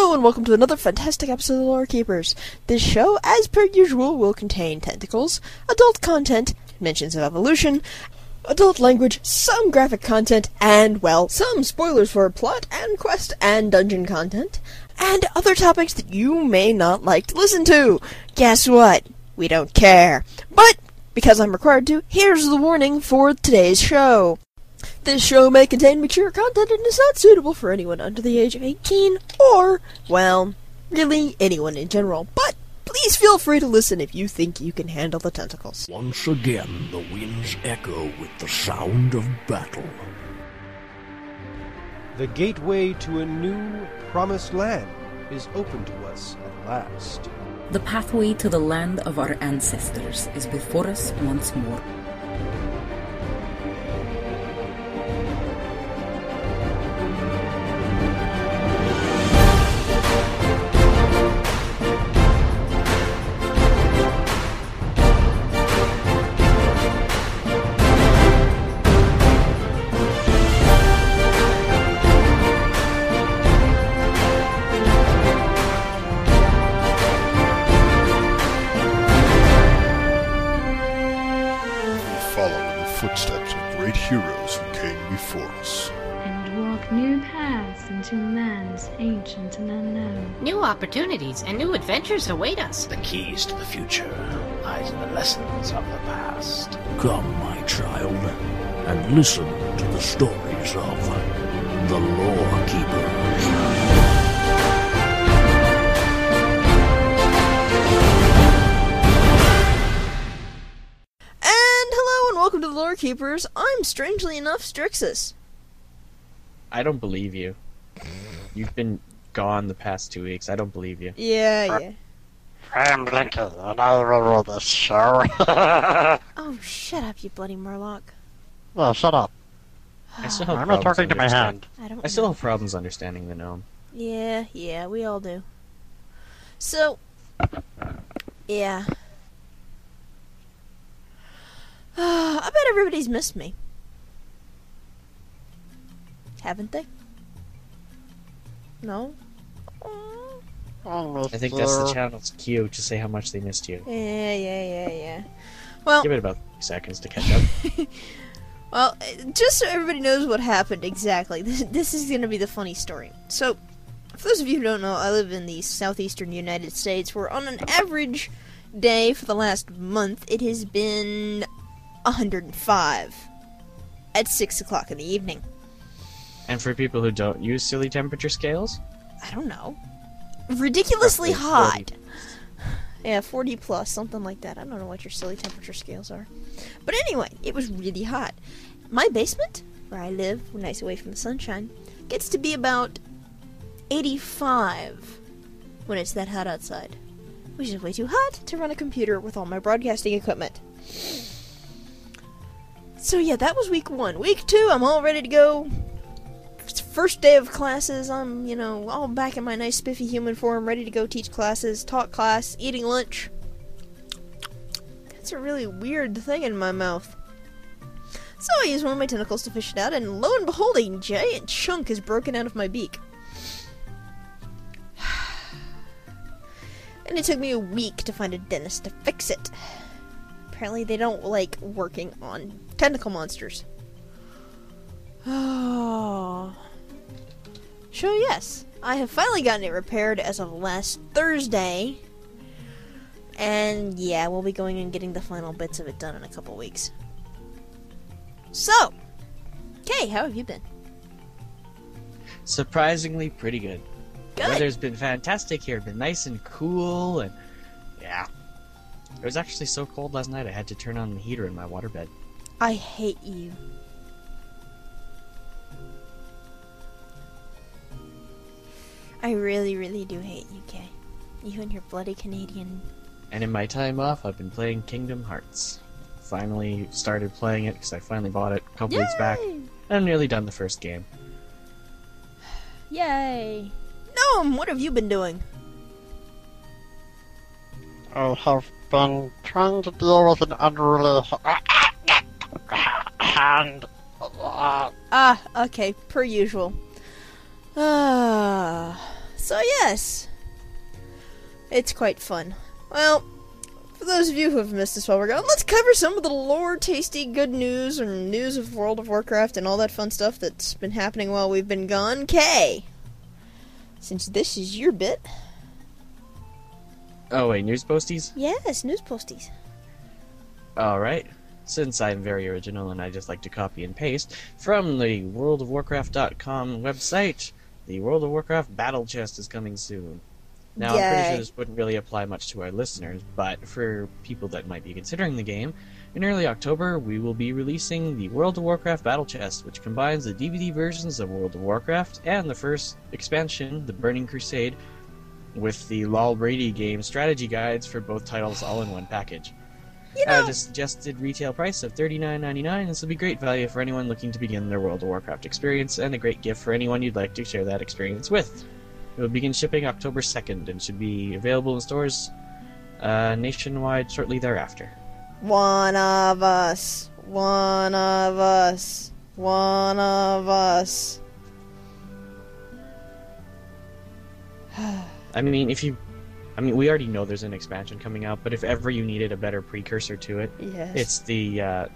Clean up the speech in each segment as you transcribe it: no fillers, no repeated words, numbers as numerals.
Hello and welcome to another fantastic episode of the Lore Keepers. This show, as per usual, will contain tentacles, adult content, mentions of evolution, adult language, some graphic content, and, well, some spoilers for plot and quest and dungeon content, and other topics that you may not like to listen to. Guess what? We don't care. But, because I'm required to, here's the warning for today's show. This show may contain mature content and is not suitable for anyone under the age of 18, or, well, really anyone in general. But please feel free to listen if you think you can handle the tentacles. Once again, the winds echo with the sound of battle. The gateway to a new promised land is open to us at last. The pathway to the land of our ancestors is before us once more. Footsteps of great heroes who came before us. And walk new paths into lands ancient and unknown. New opportunities and new adventures await us. The keys to the future lies in the lessons of the past. Come, my child, and listen to the stories of the Lore Keepers. Welcome to the Lore Keepers. I'm, strangely enough, Strixus. I don't believe you. You've been gone the past 2 weeks. I don't believe you. Yeah. I'm Blinker, and I will rule this show. Oh, shut up, you bloody Murloc. Well, shut up. I still have I'm not talking to my hand. I still have problems understanding the gnome. Yeah, we all do. So, yeah. I bet everybody's missed me. Haven't they? No? I think that's the channel's cue to say how much they missed you. Yeah. Well, give it about 3 seconds to catch up. Well, just so everybody knows what happened exactly, this is going to be the funny story. So, for those of you who don't know, I live in the southeastern United States, where on an average day for the last month, it has been 105 at 6 o'clock in the evening. And for people who don't use silly temperature scales? I don't know. Ridiculously hot. 40. Yeah, 40 plus, something like that. I don't know what your silly temperature scales are. But anyway, it was really hot. My basement, where I live, nice away from the sunshine, gets to be about 85 when it's that hot outside. Which is way too hot to run a computer with all my broadcasting equipment. So yeah, that was week 1. Week 2, I'm all ready to go. First day of classes, I'm, all back in my nice spiffy human form, ready to go teach classes, talk class, eating lunch. That's a really weird thing in my mouth. So I use one of my tentacles to fish it out, and lo and behold, a giant chunk is broken out of my beak. And it took me a week to find a dentist to fix it. Apparently they don't like working on tentacle monsters. Oh. So yes, I have finally gotten it repaired as of last Thursday. And yeah, we'll be going and getting the final bits of it done in a couple weeks. So, Kay, how have you been? Surprisingly pretty good. Good. The weather's been fantastic here. It's been nice and cool, and yeah. It was actually so cold last night I had to turn on the heater in my waterbed. I hate you. I really, really do hate you, Kay. You and your bloody Canadian. And in my time off, I've been playing Kingdom Hearts. Finally started playing it because I finally bought it a couple weeks back. And I'm nearly done the first game. Yay! Gnome, what have you been doing? I have been trying to deal with an unruly hand. Okay, per usual. So yes, it's quite fun. Well, for those of you who have missed this while we're gone, let's cover some of the lore, tasty, good news, and news of World of Warcraft and all that fun stuff that's been happening while we've been gone. Kay, since this is your bit. Oh wait, news posties? Yes, news posties. Alright. Since I'm very original and I just like to copy and paste, from the WorldOfWarcraft.com website, the World of Warcraft Battle Chest is coming soon. Now, I'm pretty sure this wouldn't really apply much to our listeners, but for people that might be considering the game, in early October, we will be releasing the World of Warcraft Battle Chest, which combines the DVD versions of World of Warcraft and the first expansion, the Burning Crusade, with the LOL Brady game strategy guides for both titles all in one package. At a suggested retail price of $39.99, this will be great value for anyone looking to begin their World of Warcraft experience, and a great gift for anyone you'd like to share that experience with. It will begin shipping October 2nd and should be available in stores nationwide shortly thereafter. One of us. One of us. One of us. I mean, we already know there's an expansion coming out, but if ever you needed a better precursor to it, yes. It's the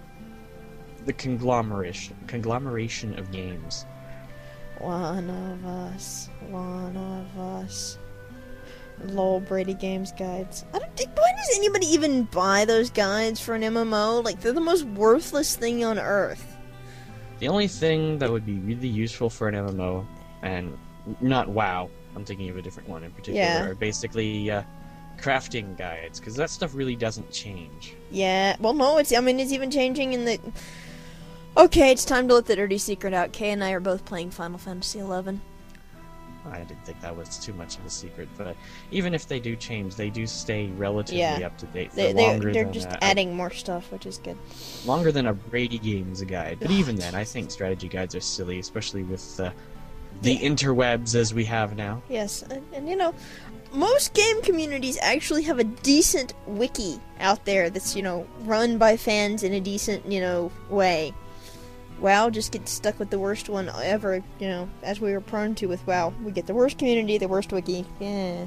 conglomeration of games. One of us. One of us. LOL Brady Games guides. Why does anybody even buy those guides for an MMO? Like, they're the most worthless thing on earth. The only thing that would be really useful for an MMO, and not WoW, I'm thinking of a different one in particular, are basically crafting guides, because that stuff really doesn't change. Yeah, well, no, it's even changing in the... Okay, it's time to let the dirty secret out. Kay and I are both playing Final Fantasy XI. I didn't think that was too much of a secret, but even if they do change, they do stay relatively up to date for longer they're than... just adding more stuff, which is good. Longer than a Brady Games guide. But even then, I think strategy guides are silly, especially with the interwebs as we have now. Yes, and you know, most game communities actually have a decent wiki out there that's, you know, run by fans in a decent, you know, way. WoW just gets stuck with the worst one ever, you know, as we were prone to with WoW. We get the worst community, the worst wiki. Yeah.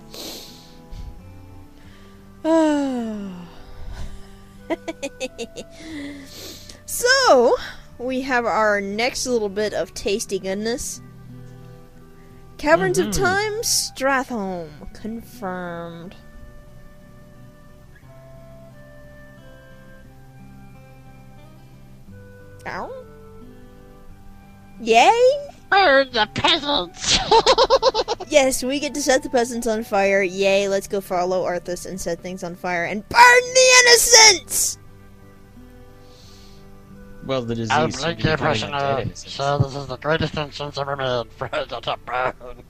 So, we have our next little bit of tasty goodness. Caverns of Time, Stratholme, confirmed. Ow. Yay! Burn the peasants! Yes, we get to set the peasants on fire. Yay, let's go follow Arthas and set things on fire and burn the innocents! Well, the disease... I'll blink your prisoner, so this is the greatest instance ever made for it to burn.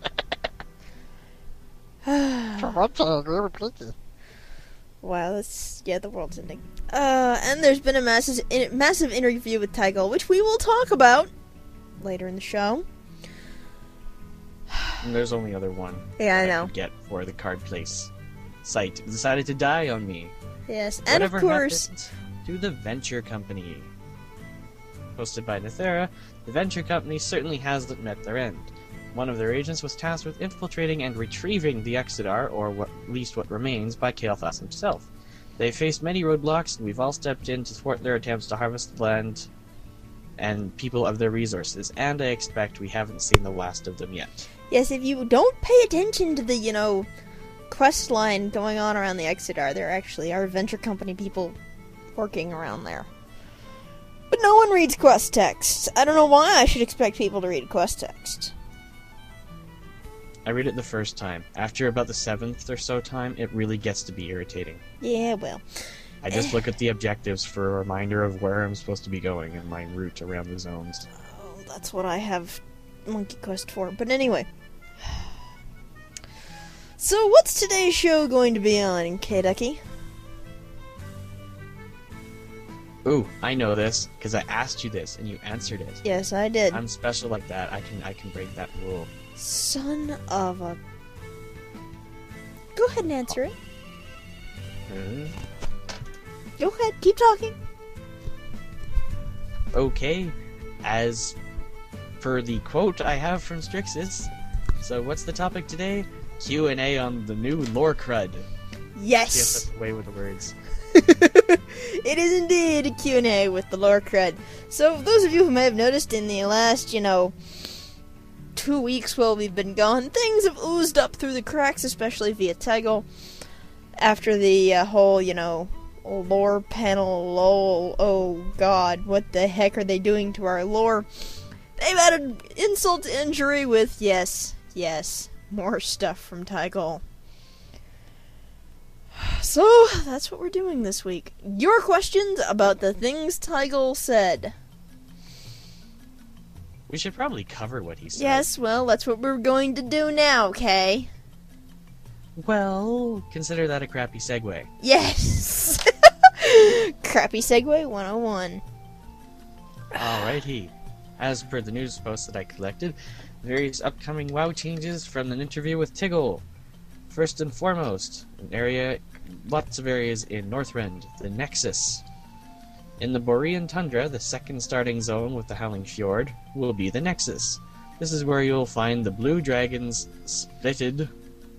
For once, I agree with Blinky. Wow, that's... yeah, the world's ending. And there's been a massive interview with Tygal, which we will talk about later in the show. And there's only other one. Yeah, I know. Get for the card place site decided to die on me. Yes, and Whatever of course... happened to the Venture Company? Hosted by Nethera, the Venture Company certainly hasn't met their end. One of their agents was tasked with infiltrating and retrieving the Exodar, or at least what remains, by Kael'thas himself. They faced many roadblocks, and we've all stepped in to thwart their attempts to harvest the land and people of their resources, and I expect we haven't seen the last of them yet. Yes, if you don't pay attention to the, you know, quest line going on around the Exodar, there actually are Venture Company people working around there. But no one reads quest texts. I don't know why I should expect people to read quest text. I read it the first time. After about the 7th or so time, it really gets to be irritating. Yeah, well. I just look at the objectives for a reminder of where I'm supposed to be going and my route around the zones. Oh, that's what I have Monkey Quest for. But anyway. So, what's today's show going to be on, K-Ducky? Ooh, I know this, because I asked you this, and you answered it. Yes, I did. I'm special like that. I can break that rule. Son of a... Go ahead and answer it. Go ahead, keep talking. Okay. As per the quote I have from Strixus, So what's the topic today? Q&A on the new lore crud. Yes! Yes, that's the way with the words. It is indeed a Q&A with the lore crud. So, those of you who may have noticed in the last, 2 weeks while we've been gone, things have oozed up through the cracks, especially via Tegel. After the whole, lore panel, oh god, what the heck are they doing to our lore? They've added insult to injury with, yes, more stuff from Tegel. So, that's what we're doing this week. Your questions about the things Tegel said. We should probably cover what he said. Yes, well, that's what we're going to do now, Kay. Well, consider that a crappy segue. Yes! Crappy segue 101. Alrighty. As per the news post that I collected, various upcoming WoW changes from an interview with Tiggle. First and foremost, lots of areas in Northrend, the Nexus. In the Borean Tundra, the second starting zone with the Howling Fjord will be the Nexus. This is where you'll find the blue dragons split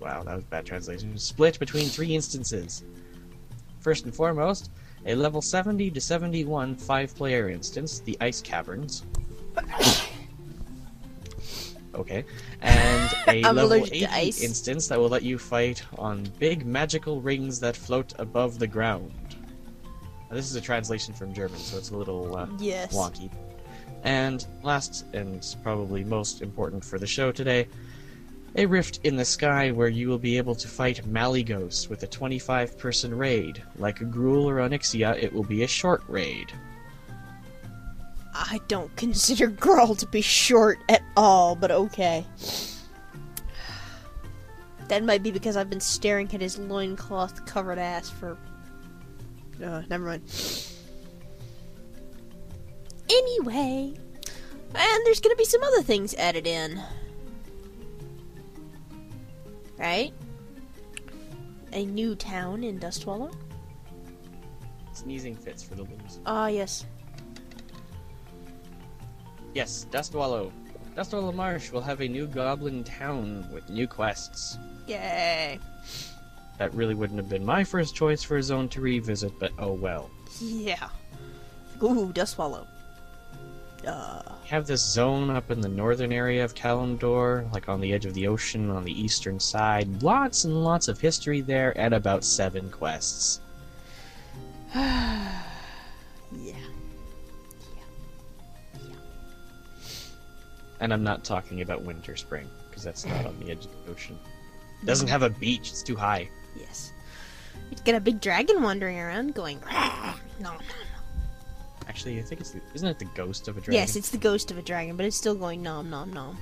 between 3 instances. First and foremost, a level 70 to 71 5-player instance, the Ice Caverns. Okay. And a level 80 instance that will let you fight on big magical rings that float above the ground. Now, this is a translation from German, so it's a little wonky. And last, and probably most important for the show today, a rift in the sky where you will be able to fight Malygos with a 25-person raid. Like a Gruul or Onyxia, it will be a short raid. I don't consider Gruul to be short at all, but okay. That might be because I've been staring at his loincloth-covered ass for... never mind. Anyway. And there's gonna be some other things added in. Right? A new town in Dustwallow. Sneezing fits for the losers. Ah, yes. Yes, Dustwallow. Dustwallow Marsh will have a new goblin town with new quests. Yay! That really wouldn't have been my first choice for a zone to revisit, but oh well. Yeah. Ooh, Dustwallow. Have this zone up in the northern area of Kalimdor, like on the edge of the ocean on the eastern side. Lots and lots of history there, and about 7 quests. Yeah. And I'm not talking about Winter Spring, because that's not on the edge of the ocean. It doesn't have a beach, it's too high. Yes. You'd get a big dragon wandering around going, no. Actually, I think isn't it the ghost of a dragon? Yes, it's the ghost of a dragon, but it's still going nom nom nom.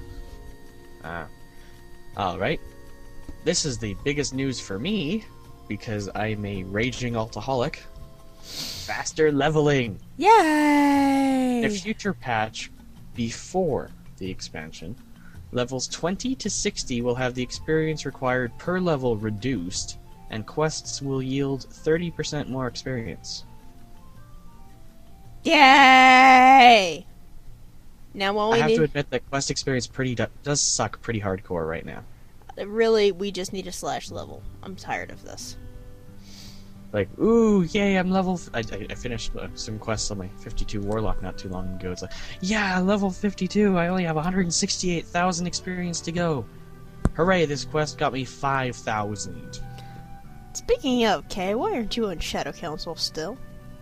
Alright. This is the biggest news for me, because I'm a raging alcoholic. Faster leveling! Yay! In a future patch before the expansion, levels 20 to 60 will have the experience required per level reduced, and quests will yield 30% more experience. Yay! Now all we I have need... to admit that quest experience does suck pretty hardcore right now. Really, we just need a slash level. I'm tired of this. Like, ooh, yay, I'm level... I finished some quests on my 52 Warlock not too long ago. It's like, yeah, level 52, I only have 168,000 experience to go. Hooray, this quest got me 5,000. Speaking of, Kay, why aren't you on Shadow Council still?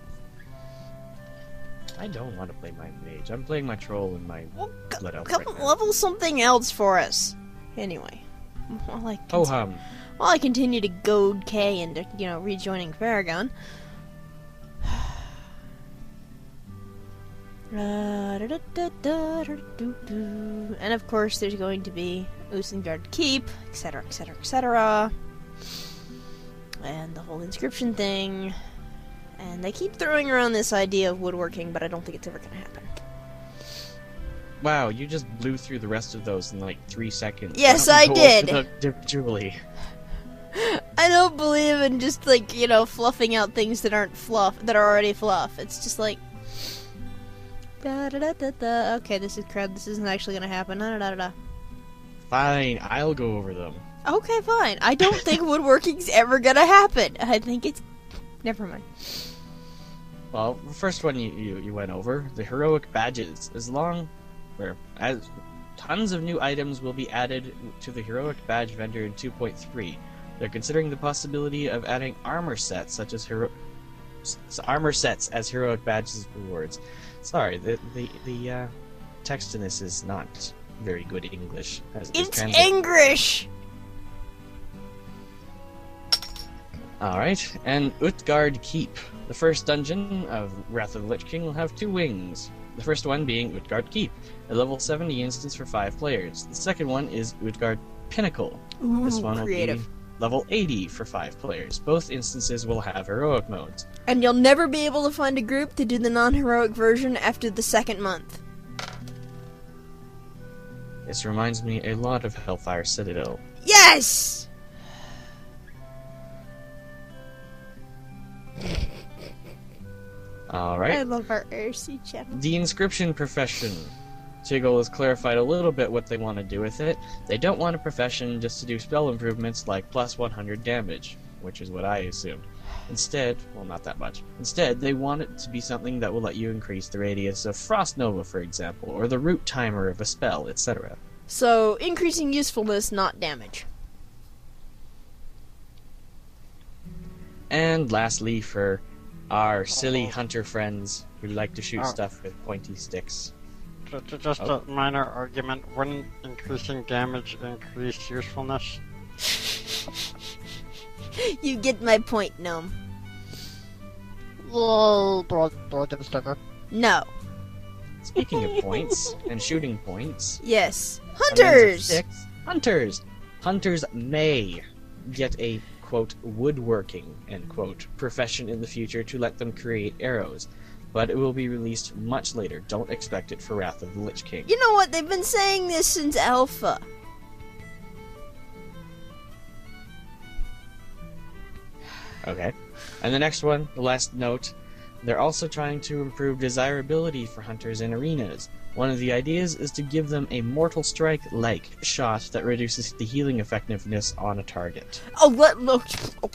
I don't want to play my mage. I'm playing my troll and my blood elf Come right now. level something else for us. Anyway. While I continue to goad Kay into, rejoining Faragon. And of course, there's going to be Usengard Keep, etc., etc., etc. And the whole inscription thing. And they keep throwing around this idea of woodworking, but I don't think it's ever going to happen. Wow, you just blew through the rest of those in like 3 seconds. Yes, I did! Individually. I don't believe in just, fluffing out things that aren't fluff, that are already fluff. It's just like... Okay, this is crud. This isn't actually gonna happen. Fine, I'll go over them. Okay, fine. I don't think woodworking's ever gonna happen. I think it's... Never mind. Well, the first one you went over, the heroic badges. As tons of new items will be added to the heroic badge vendor in 2.3. They're considering the possibility of adding armor sets such as as heroic badges rewards. Sorry, the text in this is not very good English. It's English. Alright, and Utgard Keep. The first dungeon of Wrath of the Lich King will have 2 wings. The first one being Utgard Keep, a level 70 instance for 5 players. The second one is Utgard Pinnacle. Ooh, this one creative. will be level 80 for 5 players. Both instances will have heroic modes. And you'll never be able to find a group to do the non-heroic version after the 2nd month. This reminds me a lot of Hellfire Citadel. Yes! Alright. I love our ARC channel. The inscription profession. Tiggle has clarified a little bit what they want to do with it. They don't want a profession just to do spell improvements like plus 100 damage, which is what I assumed. Instead, well, not that much. Instead, they want it to be something that will let you increase the radius of Frost Nova, for example, or the root timer of a spell, etc. So, increasing usefulness, not damage. And lastly, for our silly hunter friends who like to shoot stuff with pointy sticks. Just a minor argument. Wouldn't increasing damage increase usefulness? You get my point, Gnome. Yay! Do I get a sticker? No. Speaking of points and shooting points, Yes. by means of Hunters! sticks, Hunters may get a, quote, woodworking, end quote, profession in the future to let them create arrows. But it will be released much later. Don't expect it for Wrath of the Lich King. You know what? They've been saying this since Alpha. Okay. And the next one, the last note, they're also trying to improve desirability for hunters in arenas. One of the ideas is to give them a Mortal Strike-like shot that reduces the healing effectiveness on a target. Oh, look.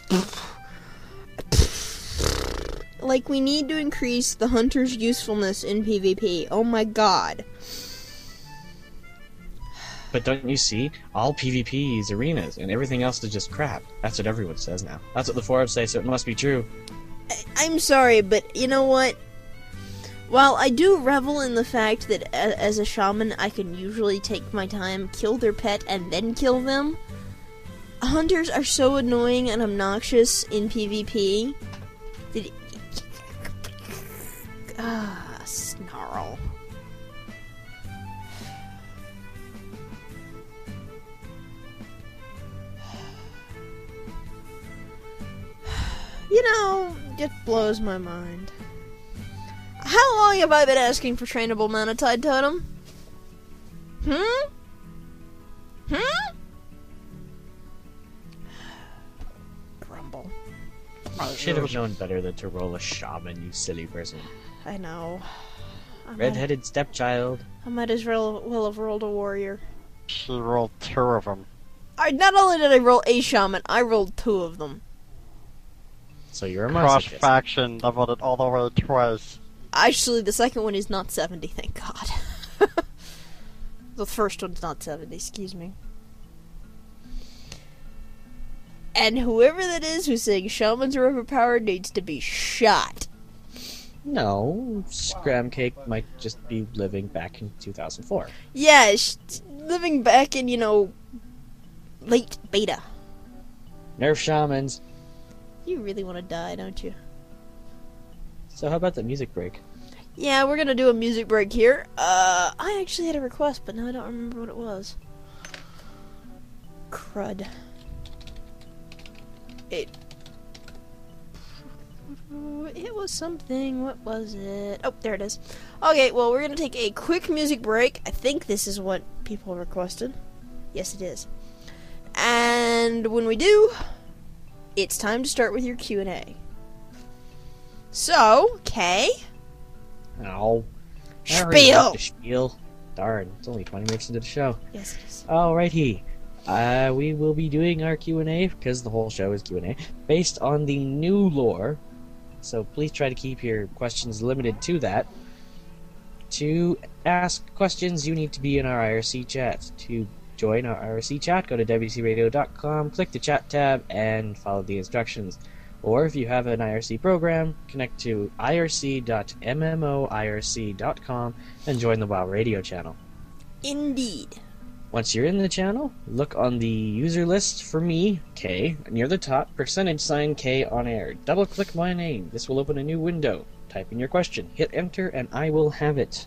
Like, we need to increase the hunter's usefulness in PvP. Oh my god. But don't you see? All PvP is arenas, and everything else is just crap. That's what everyone says now. That's what the forums say, so it must be true. I'm sorry, but you know what? While I do revel in the fact that as a shaman I can usually take my time, kill their pet, and then kill them, hunters are so annoying and obnoxious in PvP that... snarl. You know, it blows my mind. How long have I been asking for trainable Manatide Totem? Grumble. You should have known better than to roll a shaman, you silly person. I know. Red-headed stepchild. I might as well have rolled a warrior. She rolled 2 of them. Not only did I roll a shaman, I rolled 2 of them. So you're a Cross masochist. faction leveled it all the way twice. Actually, the second one is not 70, thank God. The first one's not 70, excuse me. And whoever that is who's saying shamans are overpowered needs to be shot. No, Scram Cake might just be living back in 2004. Yeah, living back in, late beta. Nerf shamans. You really want to die, don't you? So how about the music break? Yeah, we're gonna do a music break here. I actually had a request, but now I don't remember what it was. Crud. It was something. What was it? Oh, there it is. Okay, well, we're gonna take a quick music break. I think this is what people requested. Yes, it is. And when we do, it's time to start with your Q&A. So, Kay? Oh. Spiel! Spiel. Darn, it's only 20 minutes into the show. Yes, it is. Alrighty. We will be doing our Q&A, because the whole show is Q&A, based on the new lore. So please try to keep your questions limited to that. To ask questions, you need to be in our IRC chat. To join our IRC chat, go to wcradio.com, click the chat tab, and follow the instructions. Or if you have an IRC program, connect to irc.mmoirc.com and join the WoW Radio channel. Indeed. Once you're in the channel, look on the user list for me, K, near the top, % K on air. Double click my name. This will open a new window. Type in your question, hit enter, and I will have it.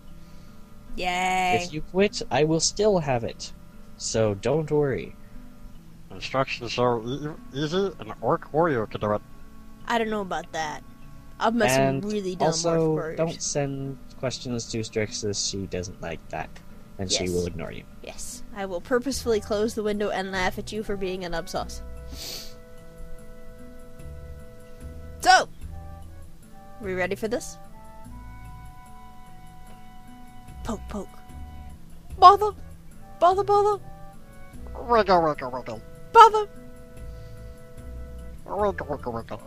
Yay. If you quit, I will still have it. So don't worry. Instructions are easy, an orc warrior could do it. I don't know about that. I've met some really dumb orc also, warriors. don't send questions to Strixus. She doesn't like that, and she Yes. will ignore you. Yes, I will purposefully close the window and laugh at you for being an upsauce. So, we ready for this? Poke, poke. Bother, bother, bother, Wiggle, wiggle, wiggle. bother. Wiggle, wiggle, wiggle.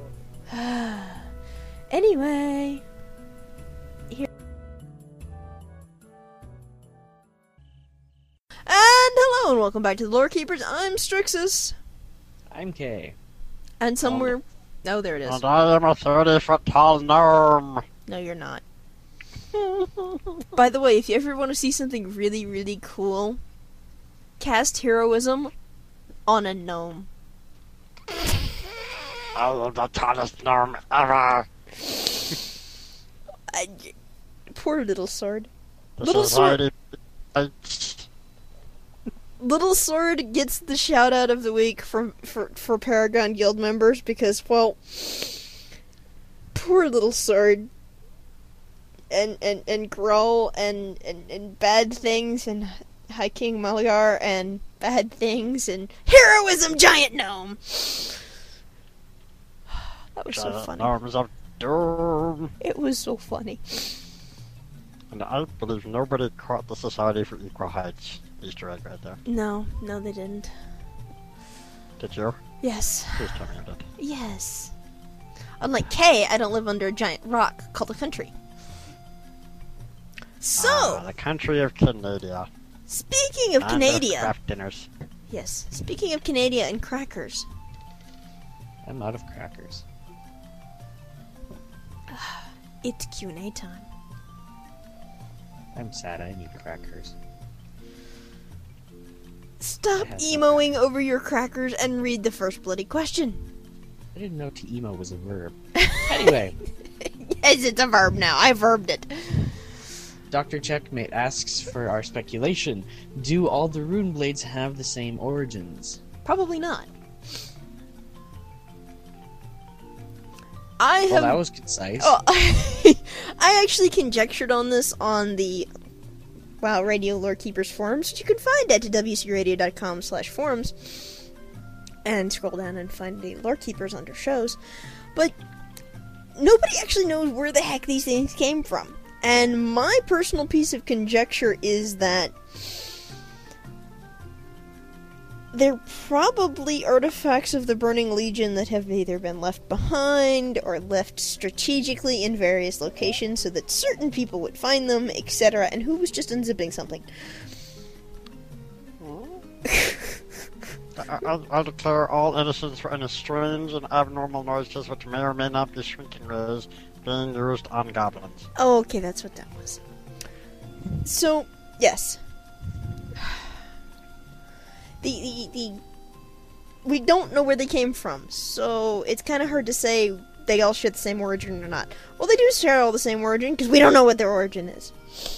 Anyway, here. And hello and welcome back to the Lore Keepers. I'm Strixus. I'm K. And somewhere... Oh, there it is. And I am a 30-foot tall gnome. No, you're not. By the way, if you ever want to see something really, really cool, cast heroism on a gnome. I am the tallest gnome ever. Poor little sword. This Little is sword. already... Little Sword gets the shout out of the week for Paragon Guild members because, well, poor Little Sword and Growl and Bad Things and High King Mulgar and Bad Things and Heroism Giant Gnome. That was so funny. Gnomes of Doom. It was so funny. And I believe nobody caught the Society for Equal Heights Easter egg right there. No, they didn't. Did you? Yes. Please tell me you did. Yes. Unlike Kay, I don't live under a giant rock called a country. So, the country of Canada. speaking of And Canada, craft dinners. yes, speaking of Canada and crackers, I'm out of crackers. it's Q&A time. I'm sad, I need crackers. Stop I have emoing over your crackers and read the first bloody question. I didn't know to emo was a verb. Anyway, Yes, it's a verb now. I verbed it. Dr. Checkmate asks for our speculation. Do all the rune blades have the same origins? Probably not. I Well, have... that was concise. Oh, I actually conjectured on this on the WoW Radio Lore Keepers forums, which you can find at wcradio.com/forums, and scroll down and find the Lore Keepers under shows. But nobody actually knows where the heck these things came from. And my personal piece of conjecture is that they're probably artifacts of the Burning Legion that have either been left behind or left strategically in various locations so that certain people would find them, etc., and who was just unzipping something. I declare all innocence for any strange and abnormal noises which may or may not be shrinking rays being used on goblins. Oh, okay, that's what that was. So, yes. We don't know where they came from, so it's kind of hard to say they all share the same origin or not. Well, they do share all the same origin, because we don't know what their origin is.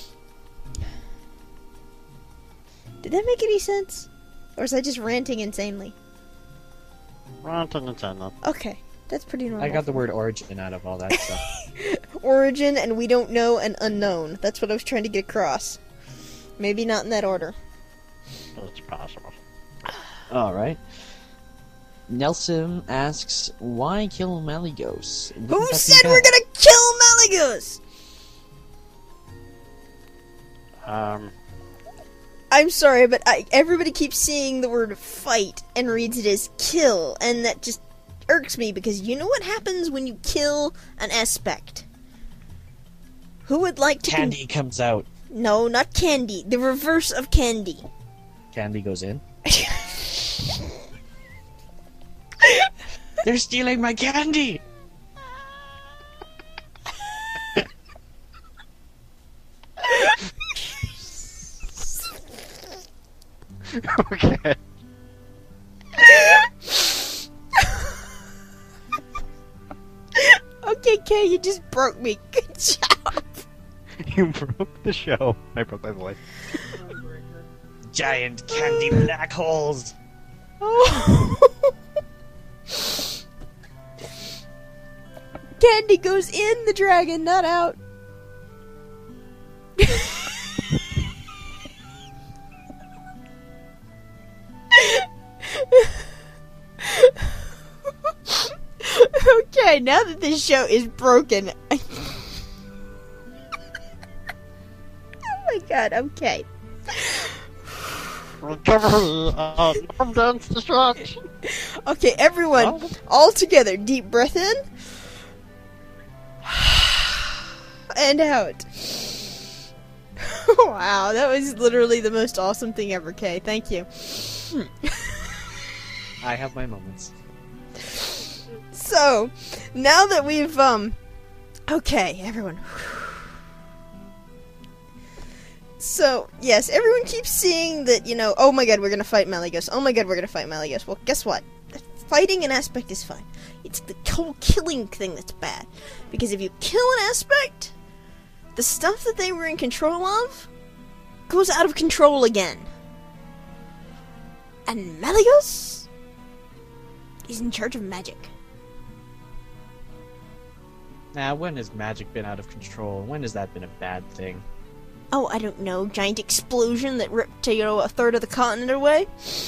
Did that make any sense? Or was I just ranting insanely? Ranting insanely. Okay, that's pretty normal. I got the word origin out of all that stuff. Origin, and we don't know, and unknown. That's what I was trying to get across. Maybe not in that order. It's possible. Alright. Nelson asks, why kill Malygos? Who said we're gonna kill Malygos? I'm sorry, but everybody keeps seeing the word fight and reads it as kill, and that just irks me, because you know what happens when you kill an aspect? Who would like to... Candy comes out. No, not candy. The reverse of candy. Candy goes in. They're stealing my candy! Okay. Okay, Kay, you just broke me. Good job. You broke the show. I broke my voice. Giant candy black holes! Candy goes in the dragon, not out. Okay, now that this show is broken. Oh my god, okay. Recovery and dance destruction. Okay, everyone, all together, deep breath in. And out. Wow, that was literally the most awesome thing ever, Kay. Thank you. I have my moments. So, now that we've, okay, everyone. So, yes, everyone keeps seeing that, you know, oh my god, we're gonna fight Malygos. Oh my god, we're gonna fight Malygos. Well, guess what? Fighting an aspect is fine. It's the whole killing thing that's bad. Because if you kill an aspect, the stuff that they were in control of goes out of control again. And Malygos is in charge of magic. Now, when has magic been out of control? When has that been a bad thing? Oh, I don't know. Giant explosion that ripped, you know, a third of the continent away?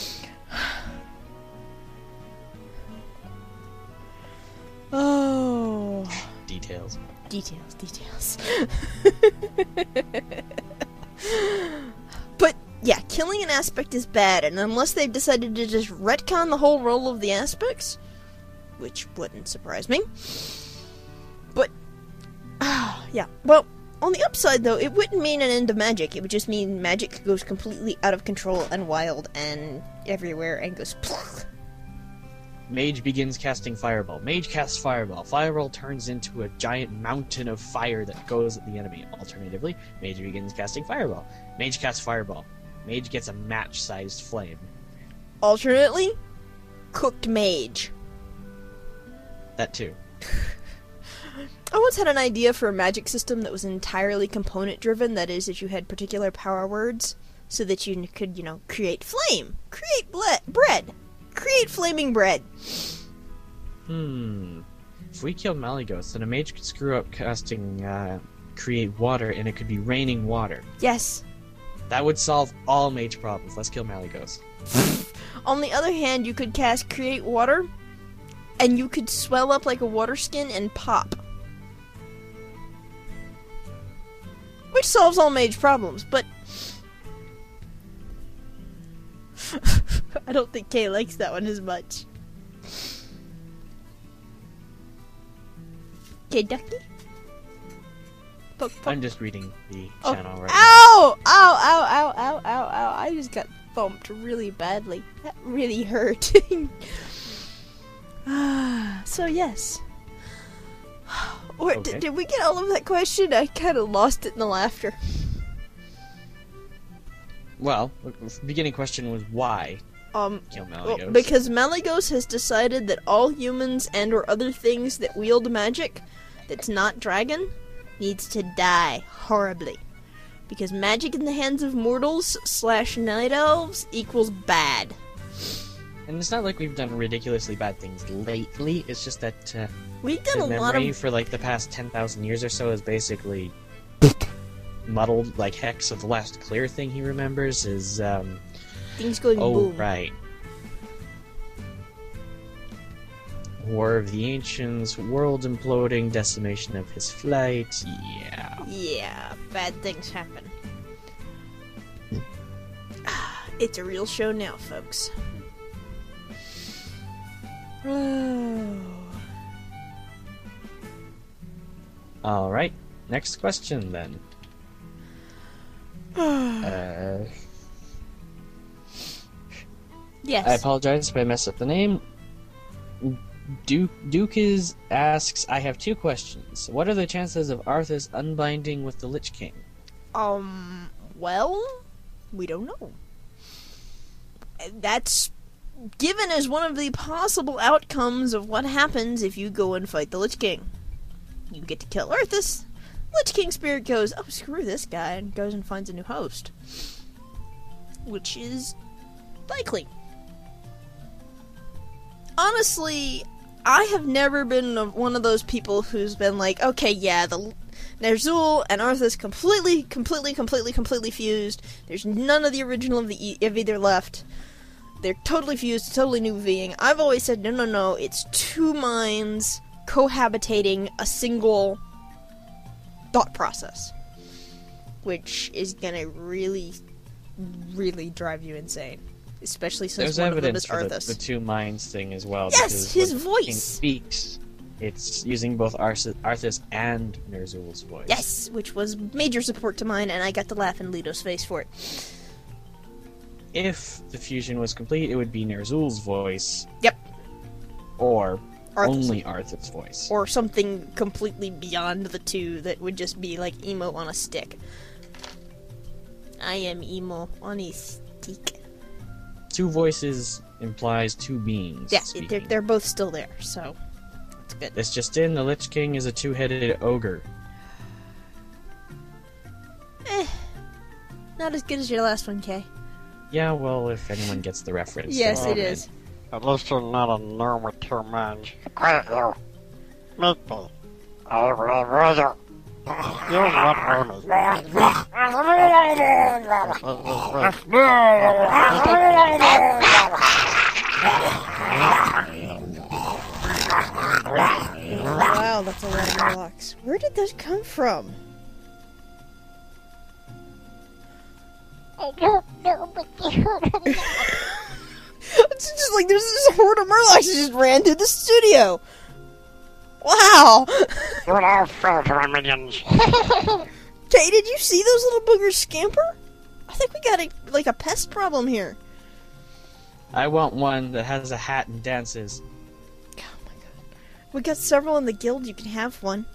Oh. Details. Details. But, yeah, killing an aspect is bad, and unless they've decided to just retcon the whole role of the aspects, which wouldn't surprise me. But, yeah, well, on the upside, though, it wouldn't mean an end of magic. It would just mean magic goes completely out of control and wild and everywhere and goes... Mage begins casting Fireball. Mage casts Fireball. Fireball turns into a giant mountain of fire that goes at the enemy. Alternatively, Mage begins casting Fireball. Mage casts Fireball. Mage gets a match-sized flame. Alternately, cooked mage. That too. I once had an idea for a magic system that was entirely component-driven. That is, that you had particular power words so that you could, you know, create flame, create bread, create flaming bread. If we killed Malygos, then a mage could screw up casting create water, and it could be raining water. Yes. That would solve all mage problems. Let's kill Malygos. On the other hand, you could cast create water, and you could swell up like a water skin and pop. Which solves all mage problems, but... I don't think Kay likes that one as much. Okay, Ducky? Poke. I'm just reading the channel right now. Ow! Ow, ow, ow, ow, ow, ow. I just got thumped really badly. That really hurt. So, yes. Or, Okay. did we get all of that question? I kind of lost it in the laughter. Well, the beginning question was why kill Malygos? Well, because Malygos has decided that all humans and or other things that wield magic that's not dragon needs to die horribly. Because magic in the hands of mortals / night elves equals bad. And it's not like we've done ridiculously bad things lately. It's just that We've done the a lot memory of... for like the past 10,000 years or so is basically muddled like heck. So the last clear thing he remembers is things going boom. Right. War of the Ancients, world imploding, decimation of his flight. Yeah. Yeah, bad things happen. It's a real show now, folks. Alright, next question then. Yes. I apologize if I mess up the name. Duke asks, I have 2 questions. What are the chances of Arthas unbinding with the Lich King? Well, we don't know. That's given as one of the possible outcomes of what happens if you go and fight the Lich King. You get to kill Arthas. Lich King spirit goes, oh, screw this guy, and goes and finds a new host. Which is likely. Honestly, I have never been one of those people who's been like, okay, yeah, the Ner'zhul and Arthas completely fused. There's none of the original of either left. They're totally fused, totally new being. I've always said, no, it's 2 minds cohabitating a single thought process. Which is gonna really, really drive you insane. Especially since there's one of them is evidence Arthas. for the 2 minds thing as well. Yes, because his when voice! King speaks, it's using both Arthas and Ner'zhul's voice. Yes, which was major support to mine, and I got to laugh in Leto's face for it. If the fusion was complete, it would be Ner'zhul's voice. Yep. Or Arthas. only Arthas' voice. Or something completely beyond the 2 that would just be like emo on a stick. I am emo on a stick. 2 voices implies 2 beings. Yeah, speaking. they're both still there, so it's good. This just in, the Lich King is a 2-headed ogre. Not as good as your last one, Kay. Yeah, well, if anyone gets the reference. Yes, then it okay. is. At least you're not a gnome with 2 minds. Quiet you. Meet me. I will rather. You're not me. Wow, that's a lot of Murlocs. Where did those come from? I don't know, but they hurt a lot. It's just like there's this horde of Murlocs that just ran through the studio. Wow. You're all fair to my minions. Kay, did you see those little boogers scamper? I think we got a pest problem here. I want one that has a hat and dances. Oh my god. We got several in the guild, you can have one.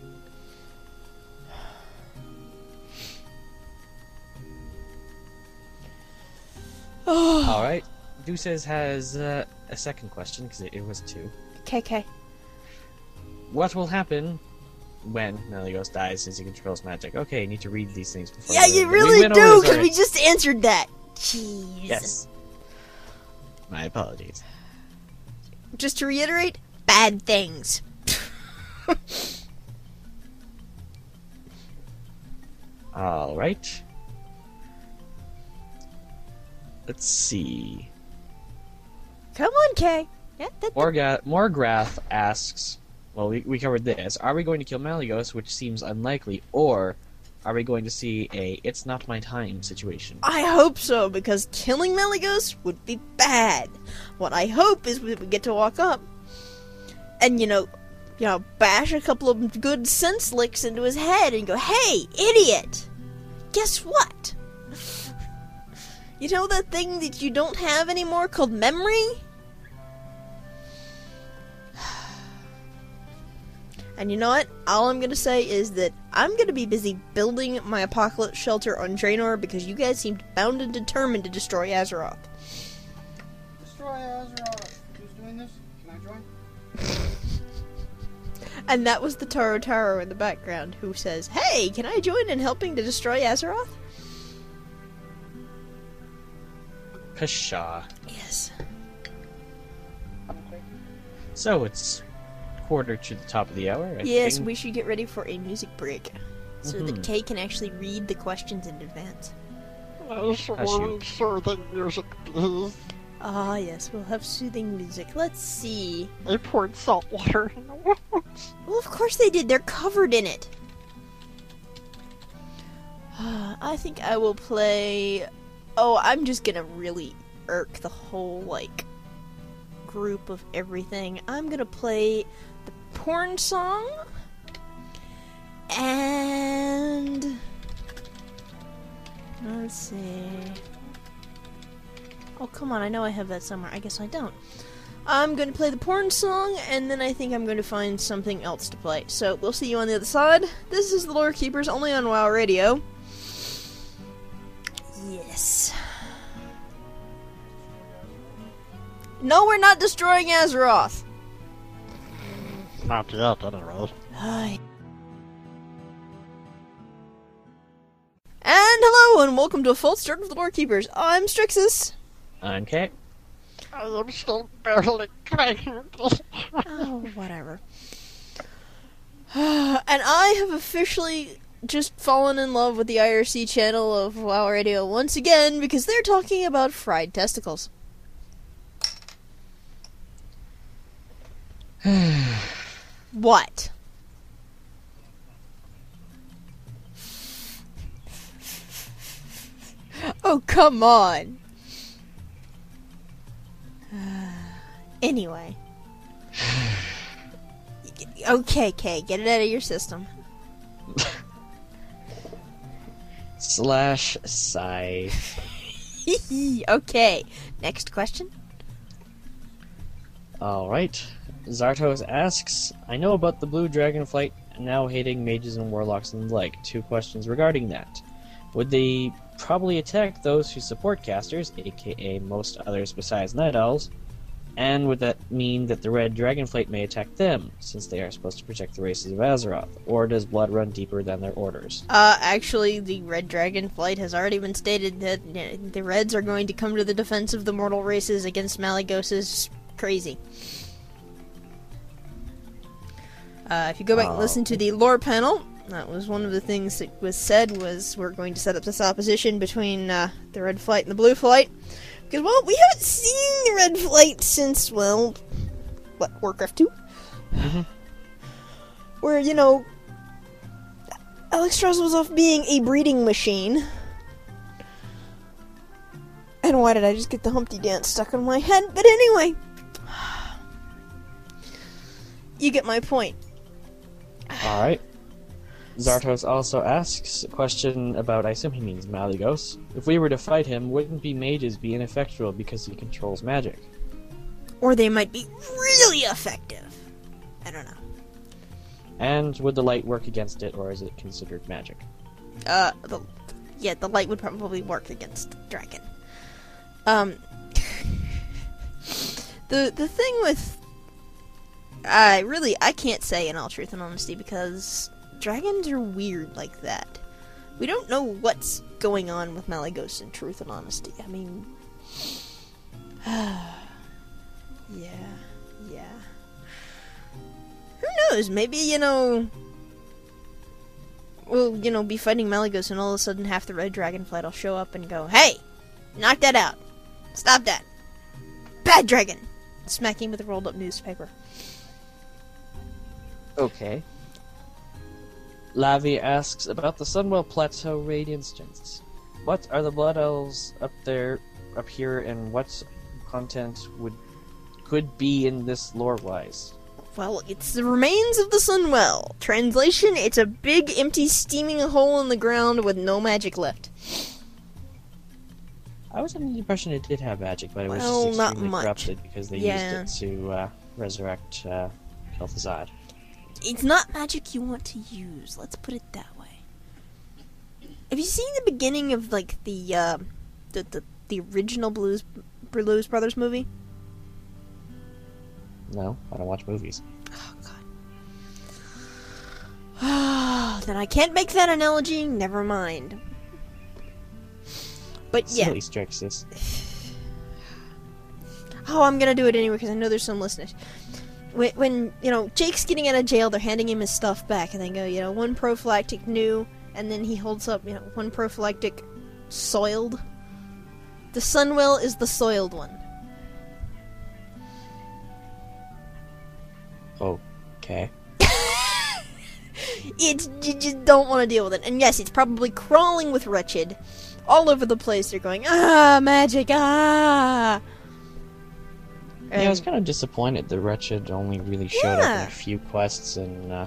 Oh. Alright. Deuces has a second question, because it was 2. KK. What will happen when Melios dies since he controls magic? Okay, you need to read these things before. Yeah, you really do, because we just answered that. Jeez. Yes. My apologies. Just to reiterate, bad things. Alright. Let's see. Come on, Kay. Yeah, Morgrath asks, well, we covered this. Are we going to kill Melios, which seems unlikely, or are we going to see a it's not my time situation? I hope so, because killing Melios would be bad. What I hope is we get to walk up and, bash a couple of good sense licks into his head and go, hey, idiot! Guess what? You know that thing that you don't have anymore called memory? And you know what? All I'm gonna say is that I'm gonna be busy building my apocalypse shelter on Draenor because you guys seemed bound and determined to destroy Azeroth. Destroy Azeroth. Who's doing this? Can I join? And that was the Taro in the background who says, hey, can I join in helping to destroy Azeroth? Pshaw. Yes. So it's quarter to the top of the hour. I Yes, think. we should get ready for a music break so that Kay can actually read the questions in advance. Nice warm, soothing music, please. Ah, yes, we'll have soothing music. Let's see. They poured salt water in the wounds. Well, of course they did. They're covered in it. I think I will play Oh, I'm just gonna really irk the whole, like, group of everything. I'm gonna play the porn song. And... let's see... oh, come on, I know I have that somewhere. I guess I don't. I'm going to play the porn song, and then I think I'm going to find something else to play. So, we'll see you on the other side. This is the Lore Keepers, only on WoW Radio. Yes. No, we're not destroying Azeroth. Not yet, anyway. Hi. And hello, and welcome to a full start of the Lore Keepers. I'm Strixus. I'm Kate. I am still barely pregnant. Oh, whatever. And I have officially just fallen in love with the IRC channel of WoW Radio once again because they're talking about fried testicles. What? Oh, come on. Anyway. Okay, Kay, get it out of your system. /sigh. Okay, next question. Alright. Zartos asks, I know about the blue dragonflight and now hating mages and warlocks and the like. 2 questions regarding that. Would they probably attack those who support casters, aka most others besides Night Owls? And would that mean that the red dragonflight may attack them, since they are supposed to protect the races of Azeroth? Or does blood run deeper than their orders? Actually, the red dragonflight has already been stated that the Reds are going to come to the defense of the mortal races against Malygos' crazy. If you go back and listen to the lore panel, that was one of the things that was said, was we're going to set up this opposition between the red flight and the blue flight. Because, well, we haven't seen the red flight since, well, what, Warcraft 2? Mm-hmm. Where, you know, Alexstrasza was off being a breeding machine. And why did I just get the Humpty Dance stuck in my head? But anyway, you get my point. Alright. Zartos also asks a question about, I assume he means Malygos. If we were to fight him, wouldn't be mages be ineffectual because he controls magic? Or they might be really effective. I don't know. And would the light work against it, or is it considered magic? The light would probably work against Dragon. The thing with... I can't say in all truth and honesty, because dragons are weird like that. We don't know what's going on with Malygos in truth and honesty. I mean... yeah. Who knows? Maybe, we'll, be fighting Malygos and all of a sudden half the red dragonflight will show up and go, hey! Knock that out! Stop that! Bad dragon! Smack him with a rolled up newspaper. Okay. Lavi asks about the Sunwell Plateau raid instance. What are the Blood Elves up here, and what content could be in this lore-wise? Well, it's the remains of the Sunwell. Translation, it's a big, empty, steaming hole in the ground with no magic left. I was under the impression it did have magic, but it was Well, just not extremely much. corrupted because they used it to resurrect Kel'Thuzad. It's not magic you want to use, let's put it that way. Have you seen the beginning of, like, the original Blues Brothers movie? No, I don't watch movies. Oh, God. Then I can't make that analogy, never mind. But yeah. Silly Strixus. Oh, I'm gonna do it anyway because I know there's some listeners. When Jake's getting out of jail, they're handing him his stuff back, and they go, one prophylactic new, and then he holds up, one prophylactic soiled. The Sunwell is the soiled one. Okay. You just don't want to deal with it. And yes, it's probably crawling with Wretched. all over the place. They're going, ah, magic, ah. Yeah, I was kind of disappointed the Wretched only really showed up in a few quests and,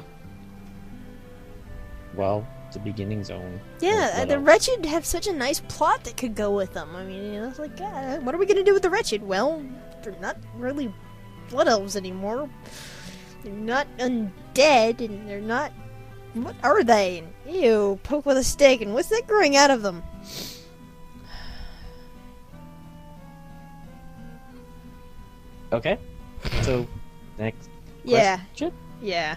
well, the beginning zone. Yeah, the Wretched have such a nice plot that could go with them. I mean, it's like, what are we gonna do with the Wretched? Well, they're not really blood elves anymore. They're not undead, and they're not... What are they? And, ew, poke with a stick, and what's that growing out of them? Okay, so, next Yeah. question? Yeah.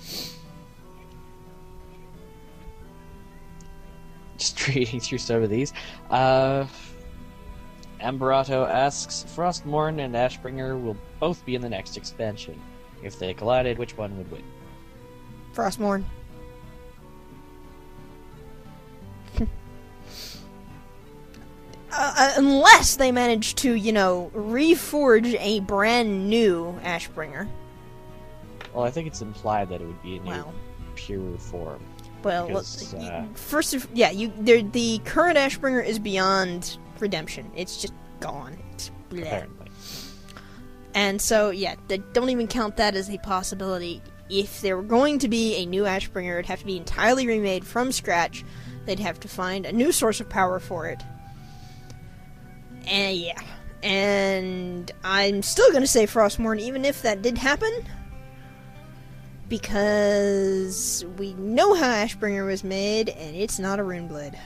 Just reading through some of these. Amberato asks, Frostmourne and Ashbringer will both be in the next expansion. If they collided, which one would win? Frostmourne. Unless they manage to, reforge a brand new Ashbringer. Well, I think it's implied that it would be a new, pure form. Well, because, the current Ashbringer is beyond redemption. It's just gone. It's bleh. Apparently. And so, they don't even count that as a possibility. If there were going to be a new Ashbringer, it'd have to be entirely remade from scratch. They'd have to find a new source of power for it. And I'm still going to say Frostmourne, even if that did happen. Because we know how Ashbringer was made, and it's not a Runeblade.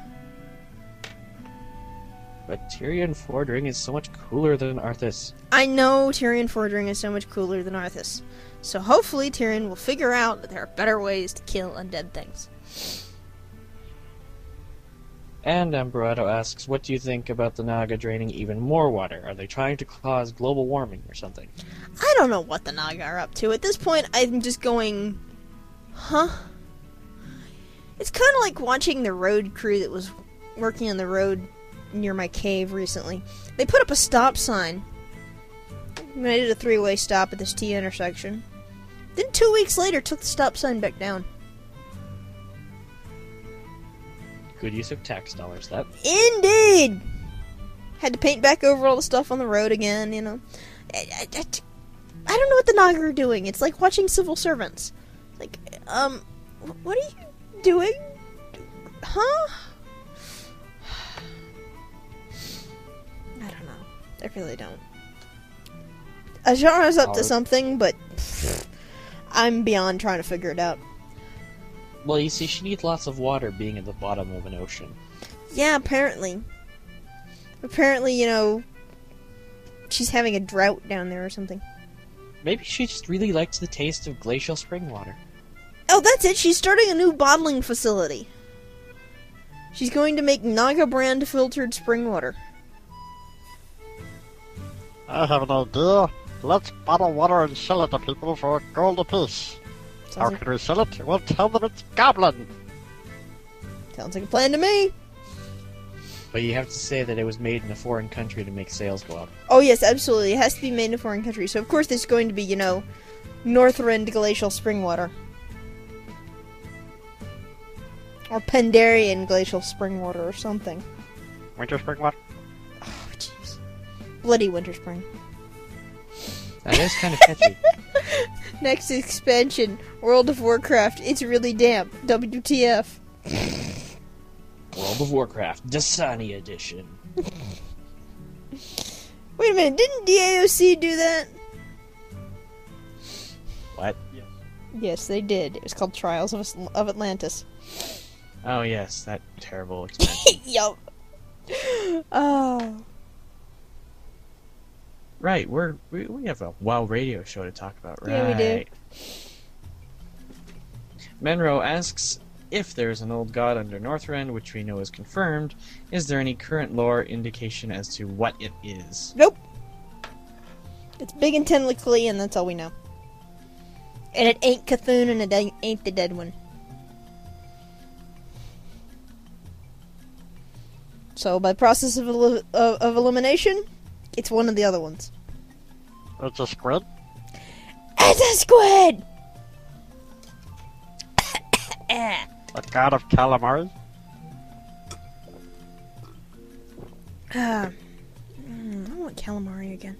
But Tyrion Fordring is so much cooler than Arthas. I know Tyrion Fordring is so much cooler than Arthas. So hopefully Tyrion will figure out that there are better ways to kill undead things. And Amberato asks, what do you think about the Naga draining even more water? Are they trying to cause global warming or something? I don't know what the Naga are up to. At this point, I'm just going, huh? It's kind of like watching the road crew that was working on the road near my cave recently. They put up a stop sign. Made it a three-way stop at this T intersection. Then 2 weeks later, took the stop sign back down. Good use of tax dollars, that. Indeed! Had to paint back over all the stuff on the road again, I don't know what the Naga are doing. It's like watching civil servants. Like, what are you doing? Huh? I don't know. I really don't. Ajara's up to something, but I'm beyond trying to figure it out. Well, you see, she needs lots of water being at the bottom of an ocean. Yeah, apparently. Apparently, she's having a drought down there or something. Maybe she just really likes the taste of glacial spring water. Oh, that's it! She's starting a new bottling facility. She's going to make Naga brand filtered spring water. I have an idea. Let's bottle water and sell it to people for gold apiece. How can we sell it? We'll tell them it's goblin. Sounds like a plan to me. But you have to say that it was made in a foreign country to make sales go up. Oh yes, absolutely. It has to be made in a foreign country. So of course there's going to be, Northrend glacial spring water. Or Pandarian glacial spring water or something. Winter spring water? Oh, jeez. Bloody winter spring. That is kind of catchy. Next expansion, World of Warcraft. It's really damp. WTF. World of Warcraft, Dasani Edition. Wait a minute, didn't DAOC do that? What? Yes, they did. It was called Trials of Atlantis. Oh yes, that terrible expansion. Yup. Oh. Right, we have a WoW radio show to talk about, right? Yeah, we do. Menro asks, if there's an old god under Northrend, which we know is confirmed, is there any current lore indication as to what it is? Nope. It's big and tentacly, and that's all we know. And it ain't Cthulhu, and it ain't the dead one. So, by process of elimination, it's one of the other ones. It's a squid? It's a squid! A god of calamari? I want calamari again.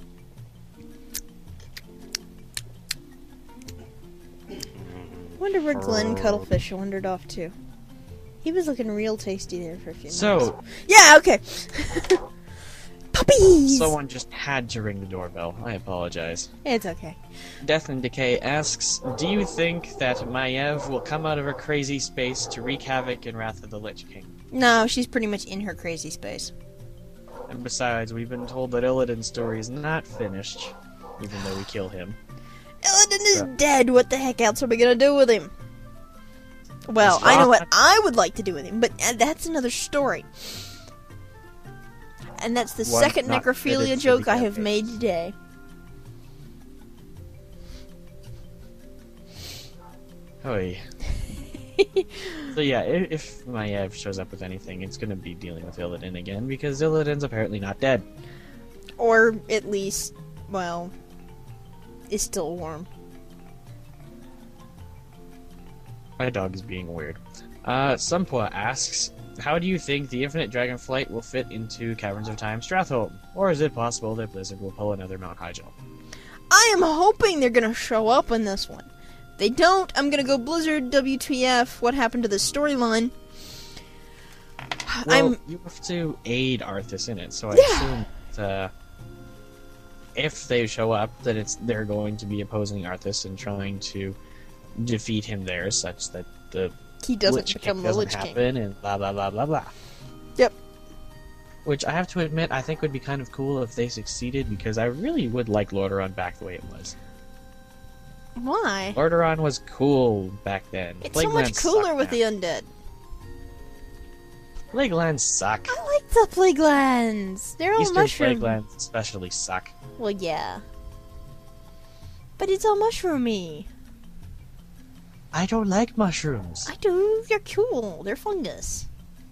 Wonder where Glenn Cuttlefish wandered off to. He was looking real tasty there for a few minutes. So, yeah, okay. Puppies! Someone just had to ring the doorbell. I apologize. It's okay. Death and Decay asks, do you think that Maiev will come out of her crazy space to wreak havoc in Wrath of the Lich King? No, she's pretty much in her crazy space. And besides, we've been told that Illidan's story is not finished, even though we kill him. Illidan is dead. What the heck else are we gonna do with him? Well, I know what I would like to do with him, but that's another story. And that's the second necrophilia joke I have made today. Oy. So yeah, if Maiev shows up with anything, it's gonna be dealing with Illidan again, because Illidan's apparently not dead. Or at least, well, is still warm. My dog is being weird. Sumpua asks, how do you think the Infinite Dragonflight will fit into Caverns of Time Stratholme? Or is it possible that Blizzard will pull another Mount Hyjal? I am hoping they're gonna show up in this one. If they don't, I'm gonna go Blizzard WTF, what happened to the storyline? Well, you have to aid Arthas in it, so I assume that, if they show up, that they're going to be opposing Arthas and trying to defeat him there, such that the he doesn't Lich become King the doesn't Lich happen, King. and blah blah blah blah blah. Yep. Which I have to admit, I think would be kind of cool if they succeeded, because I really would like Lordaeron back the way it was. Why? Lordaeron was cool back then. It's so much cooler with the undead. Plaguelands suck. I like the Plaguelands. They're all Eastern mushroom. Plaguelands especially suck. Well, yeah. But it's all mushroomy. I don't like mushrooms. I do. They're cool. They're fungus.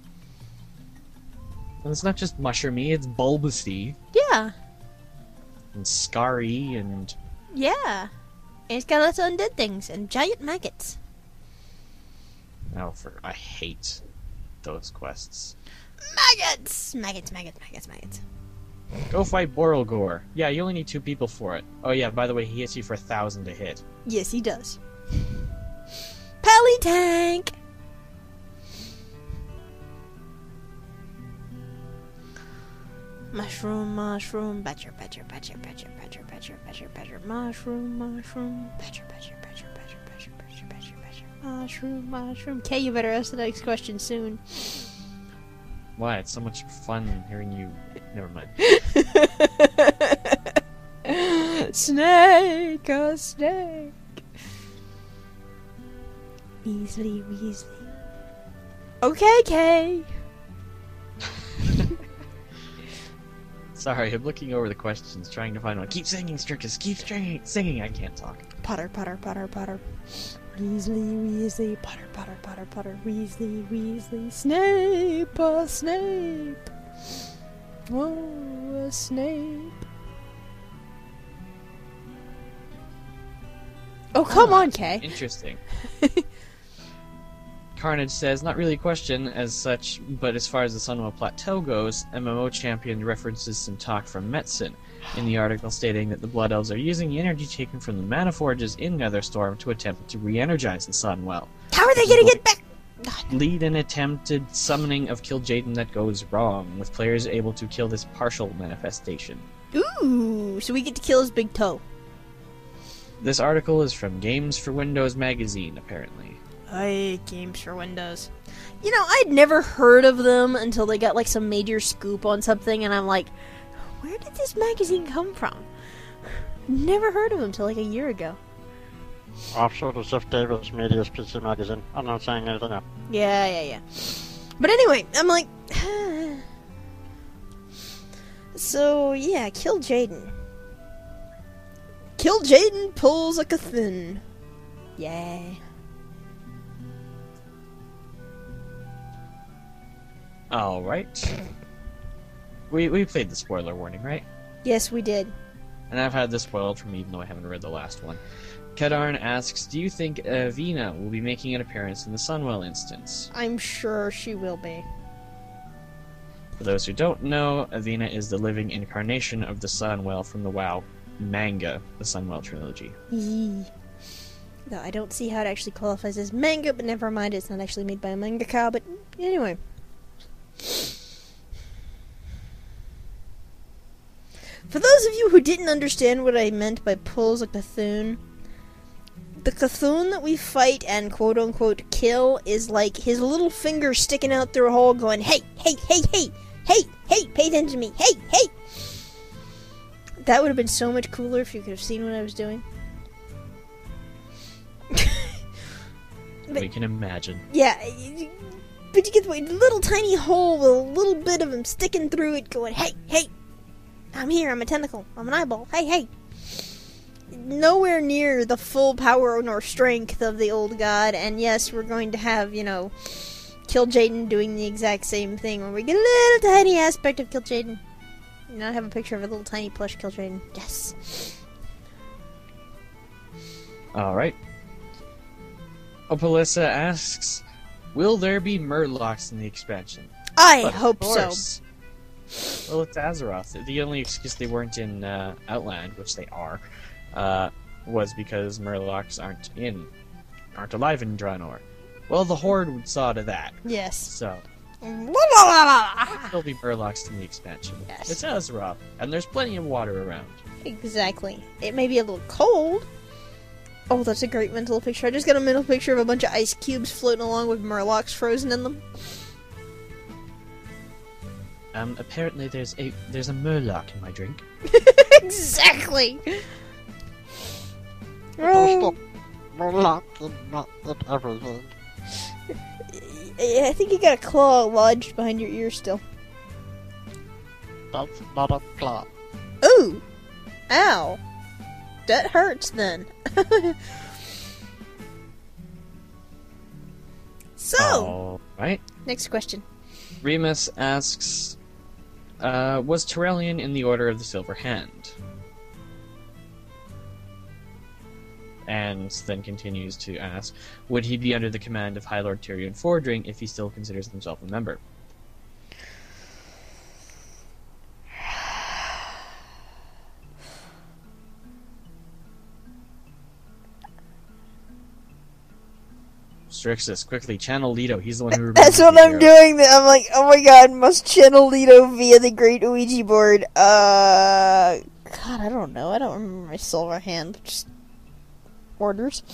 And it's not just mushroomy, it's bulbousy. Yeah. And scarry and... Yeah. And it's got lots of undead things and giant maggots. I hate those quests. Maggots! Maggots, maggots, maggots, maggots. Go fight Borrelgore. Yeah, you only need 2 people for it. Oh yeah, by the way, he hits you for 1,000 to hit. Yes, he does. Pally tank! Mushroom, mushroom, badger, badger, badger, badger, badger, badger, badger, badger, mushroom, mushroom, badger, badger, badger, badger, badger, badger, badger, badger, mushroom, mushroom. Okay, you better ask the next question soon. Why? It's so much fun hearing you... Never mind. Snake, a snake. Weasley, Weasley. Okay, Kay. Sorry, I'm looking over the questions, trying to find one. Keep singing, Strickus. Keep singing. I can't talk. Potter, Potter, Potter, Potter. Weasley, Weasley. Potter, Potter, Potter, Potter. Weasley, Weasley. Snape, a Snape. Oh, a Snape. Oh, come on, Kay. Interesting. Carnage says, not really a question as such, but as far as the Sunwell Plateau goes, MMO Champion references some talk from Metzen in the article stating that the Blood Elves are using the energy taken from the Mana Forges in Netherstorm to attempt to re-energize the Sunwell. How are they getting it back? Lead an attempted summoning of Kil'jaeden that goes wrong, with players able to kill this partial manifestation. Ooh, so we get to kill his big toe. This article is from Games for Windows magazine, apparently. Games for Windows. You know, I'd never heard of them until they got like some major scoop on something, and I'm like, where did this magazine come from? Never heard of them until like a year ago. Offshoot of Ziff Davis Media's PC Magazine. I'm not saying anything else. Yeah. But anyway, I'm like, so yeah, Kil'jaeden. Kil'jaeden pulls a Cthulhu. Yay. Alright. We played the spoiler warning, right? Yes, we did. And I've had this spoiled for me even though I haven't read the last one. Kedarn asks, do you think Vina will be making an appearance in the Sunwell instance? I'm sure she will be. For those who don't know, Athena is the living incarnation of the Sunwell from the WoW manga, the Sunwell trilogy. Yee. No, I don't see how it actually qualifies as manga, but never mind, it's not actually made by a mangaka, but anyway. For those of you who didn't understand what I meant by pulls a Cthulhu, the Cthulhu that we fight and quote-unquote kill is like his little finger sticking out through a hole going, hey, hey, hey, hey, hey, hey, pay attention to me, hey, hey! That would have been so much cooler if you could have seen what I was doing. We can imagine. Yeah, but you get the little tiny hole with a little bit of him sticking through it going, hey, hey, I'm here, I'm a tentacle, I'm an eyeball, hey, hey. Nowhere near the full power nor strength of the old god, and yes, we're going to have, Kill Jaden doing the exact same thing, where we get a little tiny aspect of Kill Jaden. I have a picture of a little tiny plush Kill Jaden. Yes! Alright. Opalissa asks, will there be Murlocs in the expansion? I hope so. Well, it's Azeroth. The only excuse they weren't in Outland, which they are, was because Murlocs aren't alive in Draenor. Well, the Horde saw to that. Yes. So, there'll be Murlocs in the expansion. Yes. It's Azeroth, and there's plenty of water around. Exactly. It may be a little cold. Oh, that's a great mental picture. I just got a mental picture of a bunch of ice cubes floating along with Murlocs frozen in them. Apparently there's a Murloc in my drink. Exactly! Stop. Murloc in everything. I think you got a claw lodged behind your ear still. That's not a plot. Ooh! Ow! That hurts then. So, Alright. next question. Remus asks, was Tyrellian in the Order of the Silver Hand? And then continues to ask, would he be under the command of High Lord Tyrion Fordring if he still considers himself a member? Strixus, quickly, channel Leto. He's the one who That's what I'm doing. I'm like, oh my god, must channel Leto via the Great Ouija board. God, I don't know. I don't remember my silver hand. Just orders.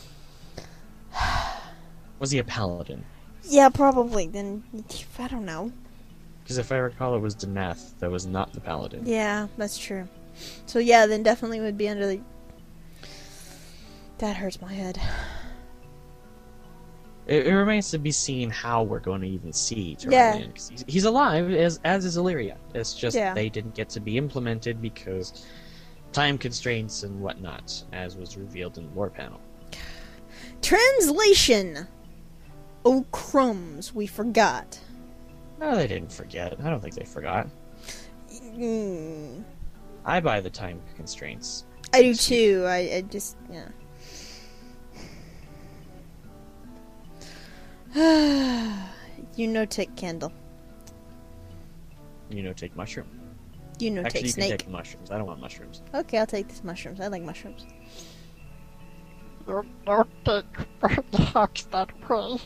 Was he a paladin? Yeah, probably. Then, I don't know. Because if I recall, it was Denath that was not the paladin. Yeah, that's true. So yeah, then definitely would be under the... That hurts my head. It remains to be seen how we're going to even see Tyrellian. Yeah. 'Cause he's alive, as is Illyria. It's just Yeah. they didn't get to be implemented because time constraints and whatnot, as was revealed in the lore panel. Translation! Oh, crumbs, we forgot. No, they didn't forget. I don't think they forgot. Mm, I buy the time constraints. I do too. I just, yeah. Take candle. Take mushroom. Take Actually, you snake. can take mushrooms. I don't want mushrooms. Okay, I'll take these mushrooms. I like mushrooms. Don't take Murlocs that way.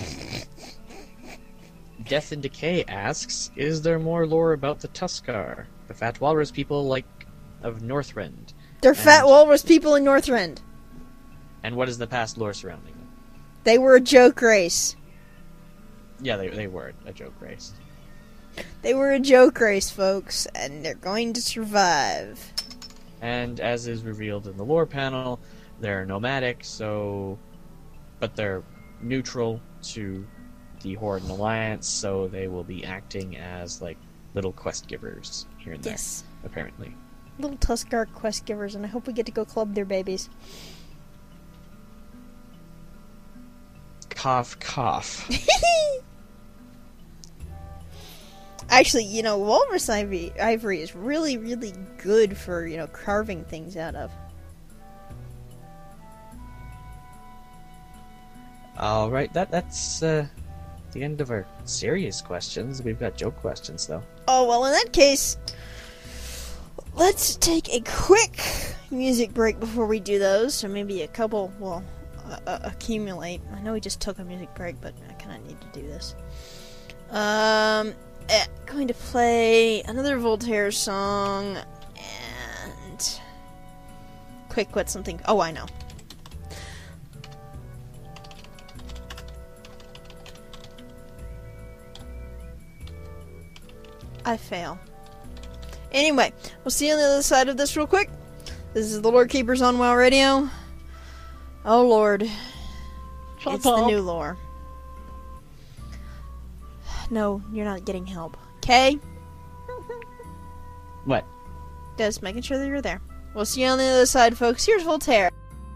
Death and Decay asks, is there more lore about the Tuskar, the fat walrus people of Northrend? They're fat walrus people in Northrend. And what is the past lore surrounding them? They were a joke race. Yeah, they were a joke race. They were a joke race, folks, and they're going to survive. And as is revealed in the lore panel, they're nomadic, but they're neutral to the Horde and Alliance, so they will be acting as little quest givers here and there. Yes. Apparently. Little Tuskar quest givers, and I hope we get to go club their babies. Cough, cough. Actually, walrus ivory is really, really good for, carving things out of. Alright, that's the the end of our serious questions. We've got joke questions, though. Oh, well, in that case, let's take a quick music break before we do those. Or maybe a couple, well, accumulate. I know we just took a music break, but I kind of need to do this. Going to play another Voltaire song, and quick, what's something? Oh, I know. I fail. Anyway, we'll see you on the other side of this real quick. This is the Lore Keepers on WoW Radio. Oh Lord, it's the new lore. No, you're not getting help. Okay? What? Just making sure that you're there. We'll see you on the other side, folks. Here's Voltaire.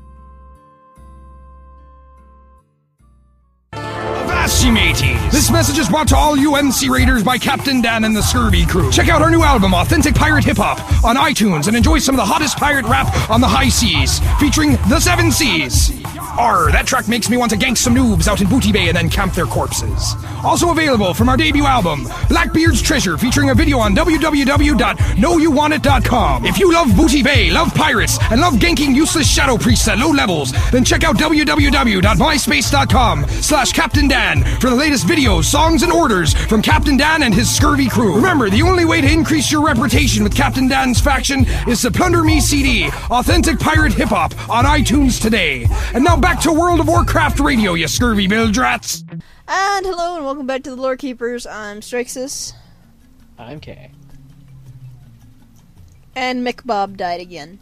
Avast, mateys! This message is brought to all you MC Raiders by Captain Dan and the Scurvy Crew. Check out our new album, Authentic Pirate Hip Hop, on iTunes and enjoy some of the hottest pirate rap on the high seas, featuring the 7 Seas. Arr, that track makes me want to gank some noobs out in Booty Bay and then camp their corpses. Also available from our debut album, Blackbeard's Treasure, featuring a video on www.knowyouwantit.com. If you love Booty Bay, love pirates, and love ganking useless shadow priests at low levels, then check out www.myspace.com/Captain Dan for the latest videos, songs, and orders from Captain Dan and his Scurvy Crew. Remember, the only way to increase your reputation with Captain Dan's faction is to plunder me CD, Authentic Pirate Hip Hop, on iTunes today. And now back to World of Warcraft Radio, you scurvy bildrats. And hello and welcome back to the Lore Keepers. I'm Strixus. I'm Kay. And Mick Bob died again.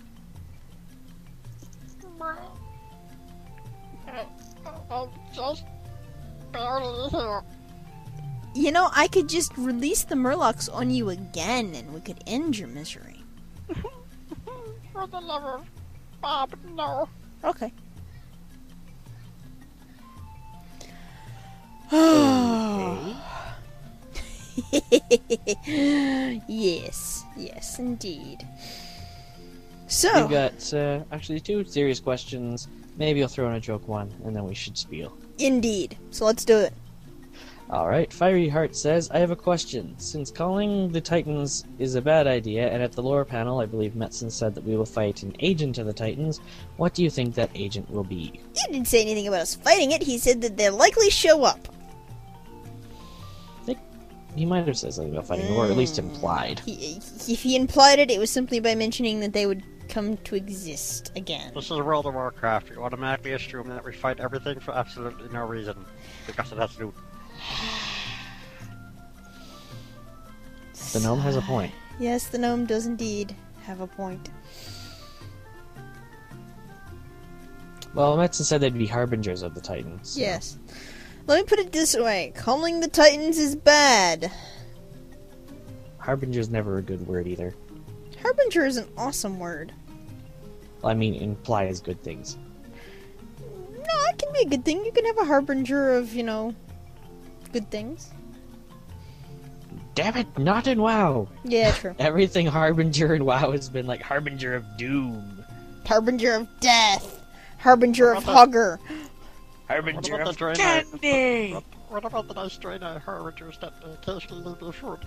I'm just barely here. You know, I could just release the Murlocs on you again and we could end your misery. For the love of Bob, no. Okay. Yes, indeed. So we've got actually 2 serious questions. Maybe I'll throw in a joke one, and then we should spiel. Indeed. So let's do it. Alright, Fiery Heart says, I have a question. Since calling the Titans is a bad idea, and at the lore panel, I believe Metzen said that we will fight an agent of the Titans, what do you think that agent will be? He didn't say anything about us fighting it. He said that they'll likely show up. I think he might have said something about fighting, or at least implied. If he implied it, it was simply by mentioning that they would come to exist again. This is World of Warcraft. You automatically assume that we fight everything for absolutely no reason. Because it has to do. The gnome has a point. Yes, the gnome does indeed have a point. Well, Metzen said they'd be harbingers of the Titans. So. Yes. Let me put it this way. Calling the Titans is bad. Harbinger's never a good word either. Harbinger is an awesome word. Well, I mean, implies good things. No, it can be a good thing. You can have a harbinger of, you know, good things. Damn it, not in WoW! Yeah, true. Everything Harbinger in WoW has been like Harbinger of Doom. Harbinger of Death. Harbinger of Hugger. Harbinger of Candy! What about the nice Draenei Harbingers that occasionally leave you short?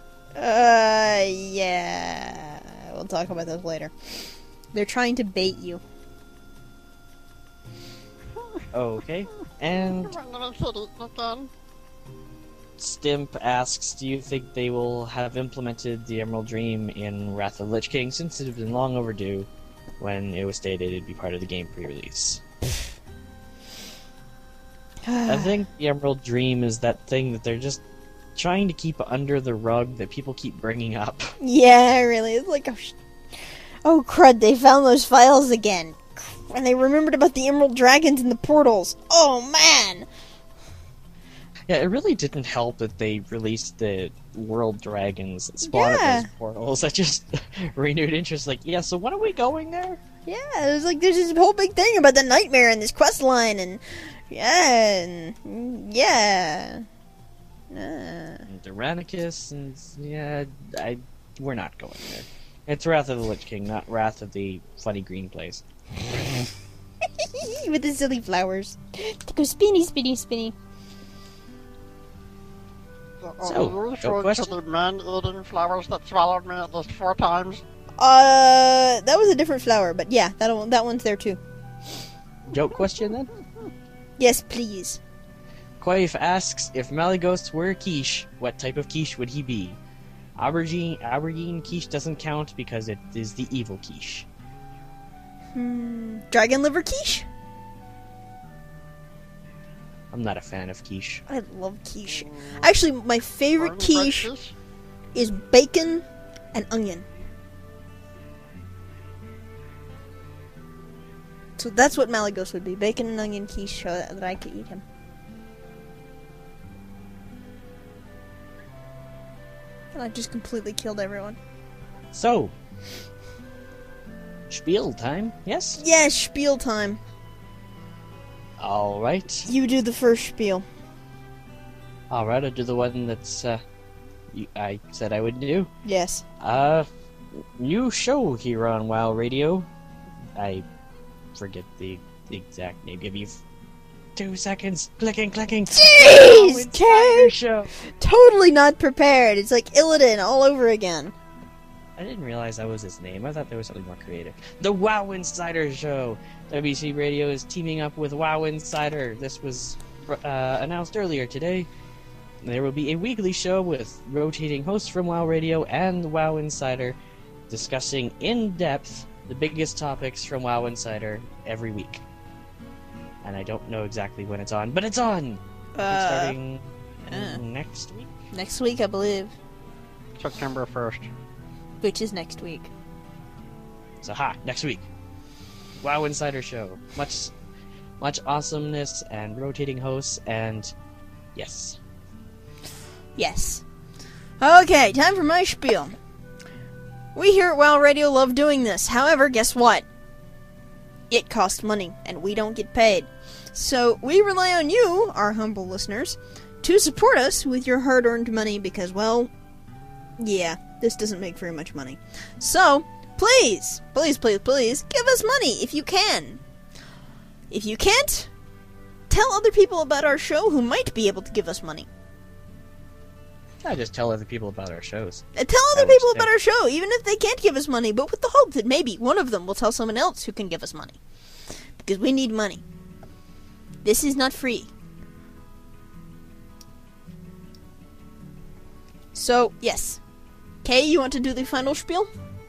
Yeah. We'll talk about those later. They're trying to bait you. Okay, and Stimp asks, do you think they will have implemented the Emerald Dream in Wrath of the Lich King, since it had been long overdue when it was stated it'd be part of the game pre-release? I think the Emerald Dream is that thing that they're just trying to keep under the rug that people keep bringing up. Yeah, really. It's like, oh crud, they found those files again. And they remembered about the Emerald Dragons and the portals. Oh, man! Yeah, it really didn't help that they released the World Dragons that spawned at those portals. That just renewed interest. Like, yeah, so when are we going there? Yeah, it was like, there's this whole big thing about the Nightmare and this quest line, and yeah. Tyrannicus, and yeah, we're not going there. It's Wrath of the Lich King, not Wrath of the funny green place. With the silly flowers. They go spinny, spinny, spinny. So, you joke sure to question? the man-eating flowers that swallowed me at least 4 times? That was a different flower, but yeah, that one's there too. Joke question then? Yes, please. Quaif asks, if Malyghost were a quiche, what type of quiche would he be? Aubergine quiche doesn't count because it is the evil quiche. Dragon liver quiche? I'm not a fan of quiche. I love quiche. Actually, my favorite Garden quiche breakfast? is bacon and onion. So that's what Malyghost would be. Bacon and onion quiche so that I could eat him. And I just completely killed everyone. So, spiel time, yes? Yes, spiel time. Alright. You do the first spiel. Alright, I'll do the one that's, I said I would do. Yes. New show here on WoW Radio. I forget the exact name. Give you 2 seconds. Clicking. Jeez, Kay! Show. Totally not prepared. It's like Illidan all over again. I didn't realize that was his name. I thought there was something more creative. The WoW Insider Show. WC Radio is teaming up with WoW Insider. This was announced earlier today. There will be a weekly show with rotating hosts from WoW Radio and WoW Insider discussing in depth the biggest topics from WoW Insider every week. And I don't know exactly when it's on, but it's on! It's starting next week? Next week, I believe. September 1st. Which is next week. So, next week. WoW Insider Show. Much awesomeness and rotating hosts, and yes. Yes. Okay, time for my spiel. We here at WoW Radio love doing this. However, guess what? It costs money, and we don't get paid. So, we rely on you, our humble listeners, to support us with your hard-earned money because, well, yeah, this doesn't make very much money. So, please, give us money if you can. If you can't, tell other people about our show who might be able to give us money. I just tell other people about our shows. Tell other people about our show, even if they can't give us money, but with the hope that maybe one of them will tell someone else who can give us money. Because we need money. This is not free. So, yes. Kay, you want to do the final spiel?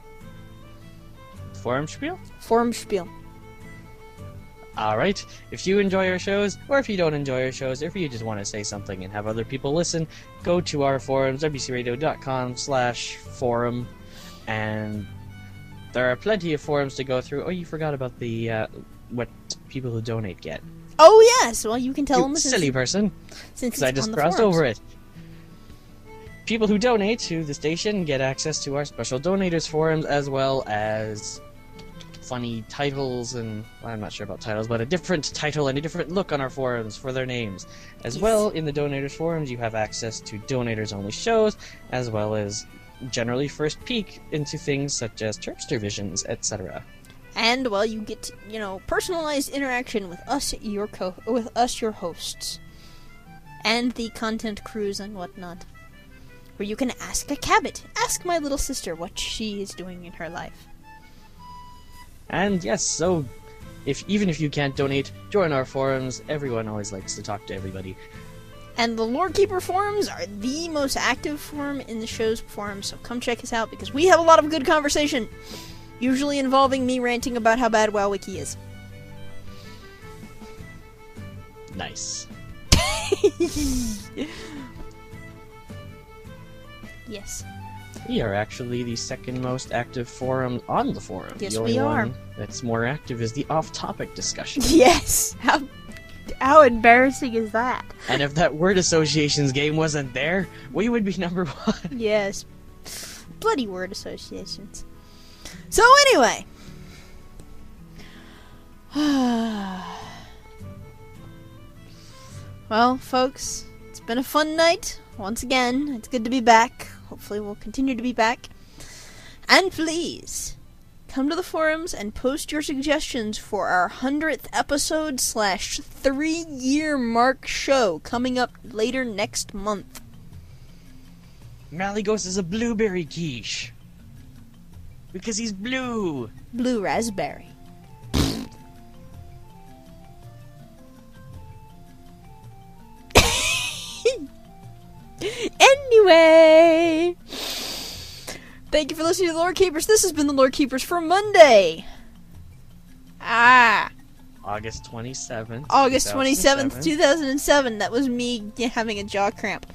Forum spiel? Forum spiel. Alright, if you enjoy our shows, or if you don't enjoy our shows, or if you just want to say something and have other people listen, go to our forums, wcradio.com/forum, and there are plenty of forums to go through. Oh, you forgot about the, what people who donate get. Oh, yes! Well, you can tell them. Silly person. Since Because I just crossed over it. People who donate to the station get access to our special donators forums, as well as funny titles and, well, I'm not sure about titles, but a different title and a different look on our forums for their names. As well, in the donators forums, you have access to donators-only shows, as well as generally first peek into things such as Terpster Visions, etc. And, well, you get, personalized interaction with us, your hosts. And the content crews and whatnot. Where you can ask a Cabot. Ask my little sister what she is doing in her life. And yes, so even if you can't donate, join our forums. Everyone always likes to talk to everybody. And the Lorekeeper forums are the most active forum in the show's forums, so come check us out because we have a lot of good conversation, usually involving me ranting about how bad WoWWiki is. Nice. Yes. We are actually the second most active forum on the forum. Yes, the only we are. one that's more active is the off-topic discussion. Yes! How embarrassing is that? And if that word associations game wasn't there, we would be number 1. Yes. Bloody word associations. So anyway. Well, folks, it's been a fun night. Once again, it's good to be back. Hopefully we'll continue to be back. And please, come to the forums and post your suggestions for our 100th episode / 3-year mark show coming up later next month. Malygos is a blueberry quiche. Because he's blue. Blue raspberry. Anyway, thank you for listening to the Lore Keepers. This has been the Lore Keepers for Monday. August 27th. August 27th, 2007. That was me having a jaw cramp.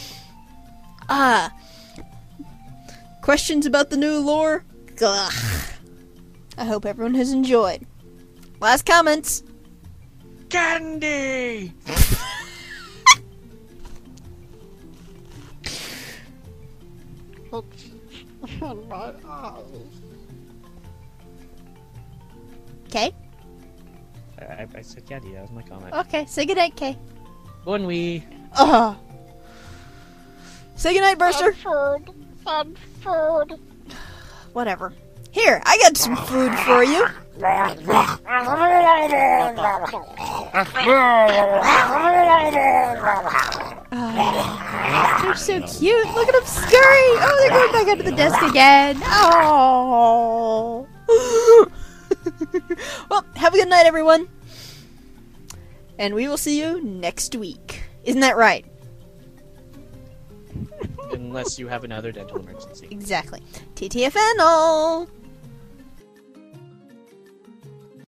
Questions about the new lore? Ugh. I hope everyone has enjoyed. Last comments. Candy! In my eyes. Okay. I said candy, that was my comment. Okay, say goodnight, Kay. Bon wee. Say goodnight, Burster. And food. Whatever. Here, I got some food for you. They're so cute. Look at them scurry. Oh, they're going back under the desk again. Oh. Well, have a good night, everyone. And we will see you next week. Isn't that right? Unless you have another dental emergency. Exactly. TTFN all.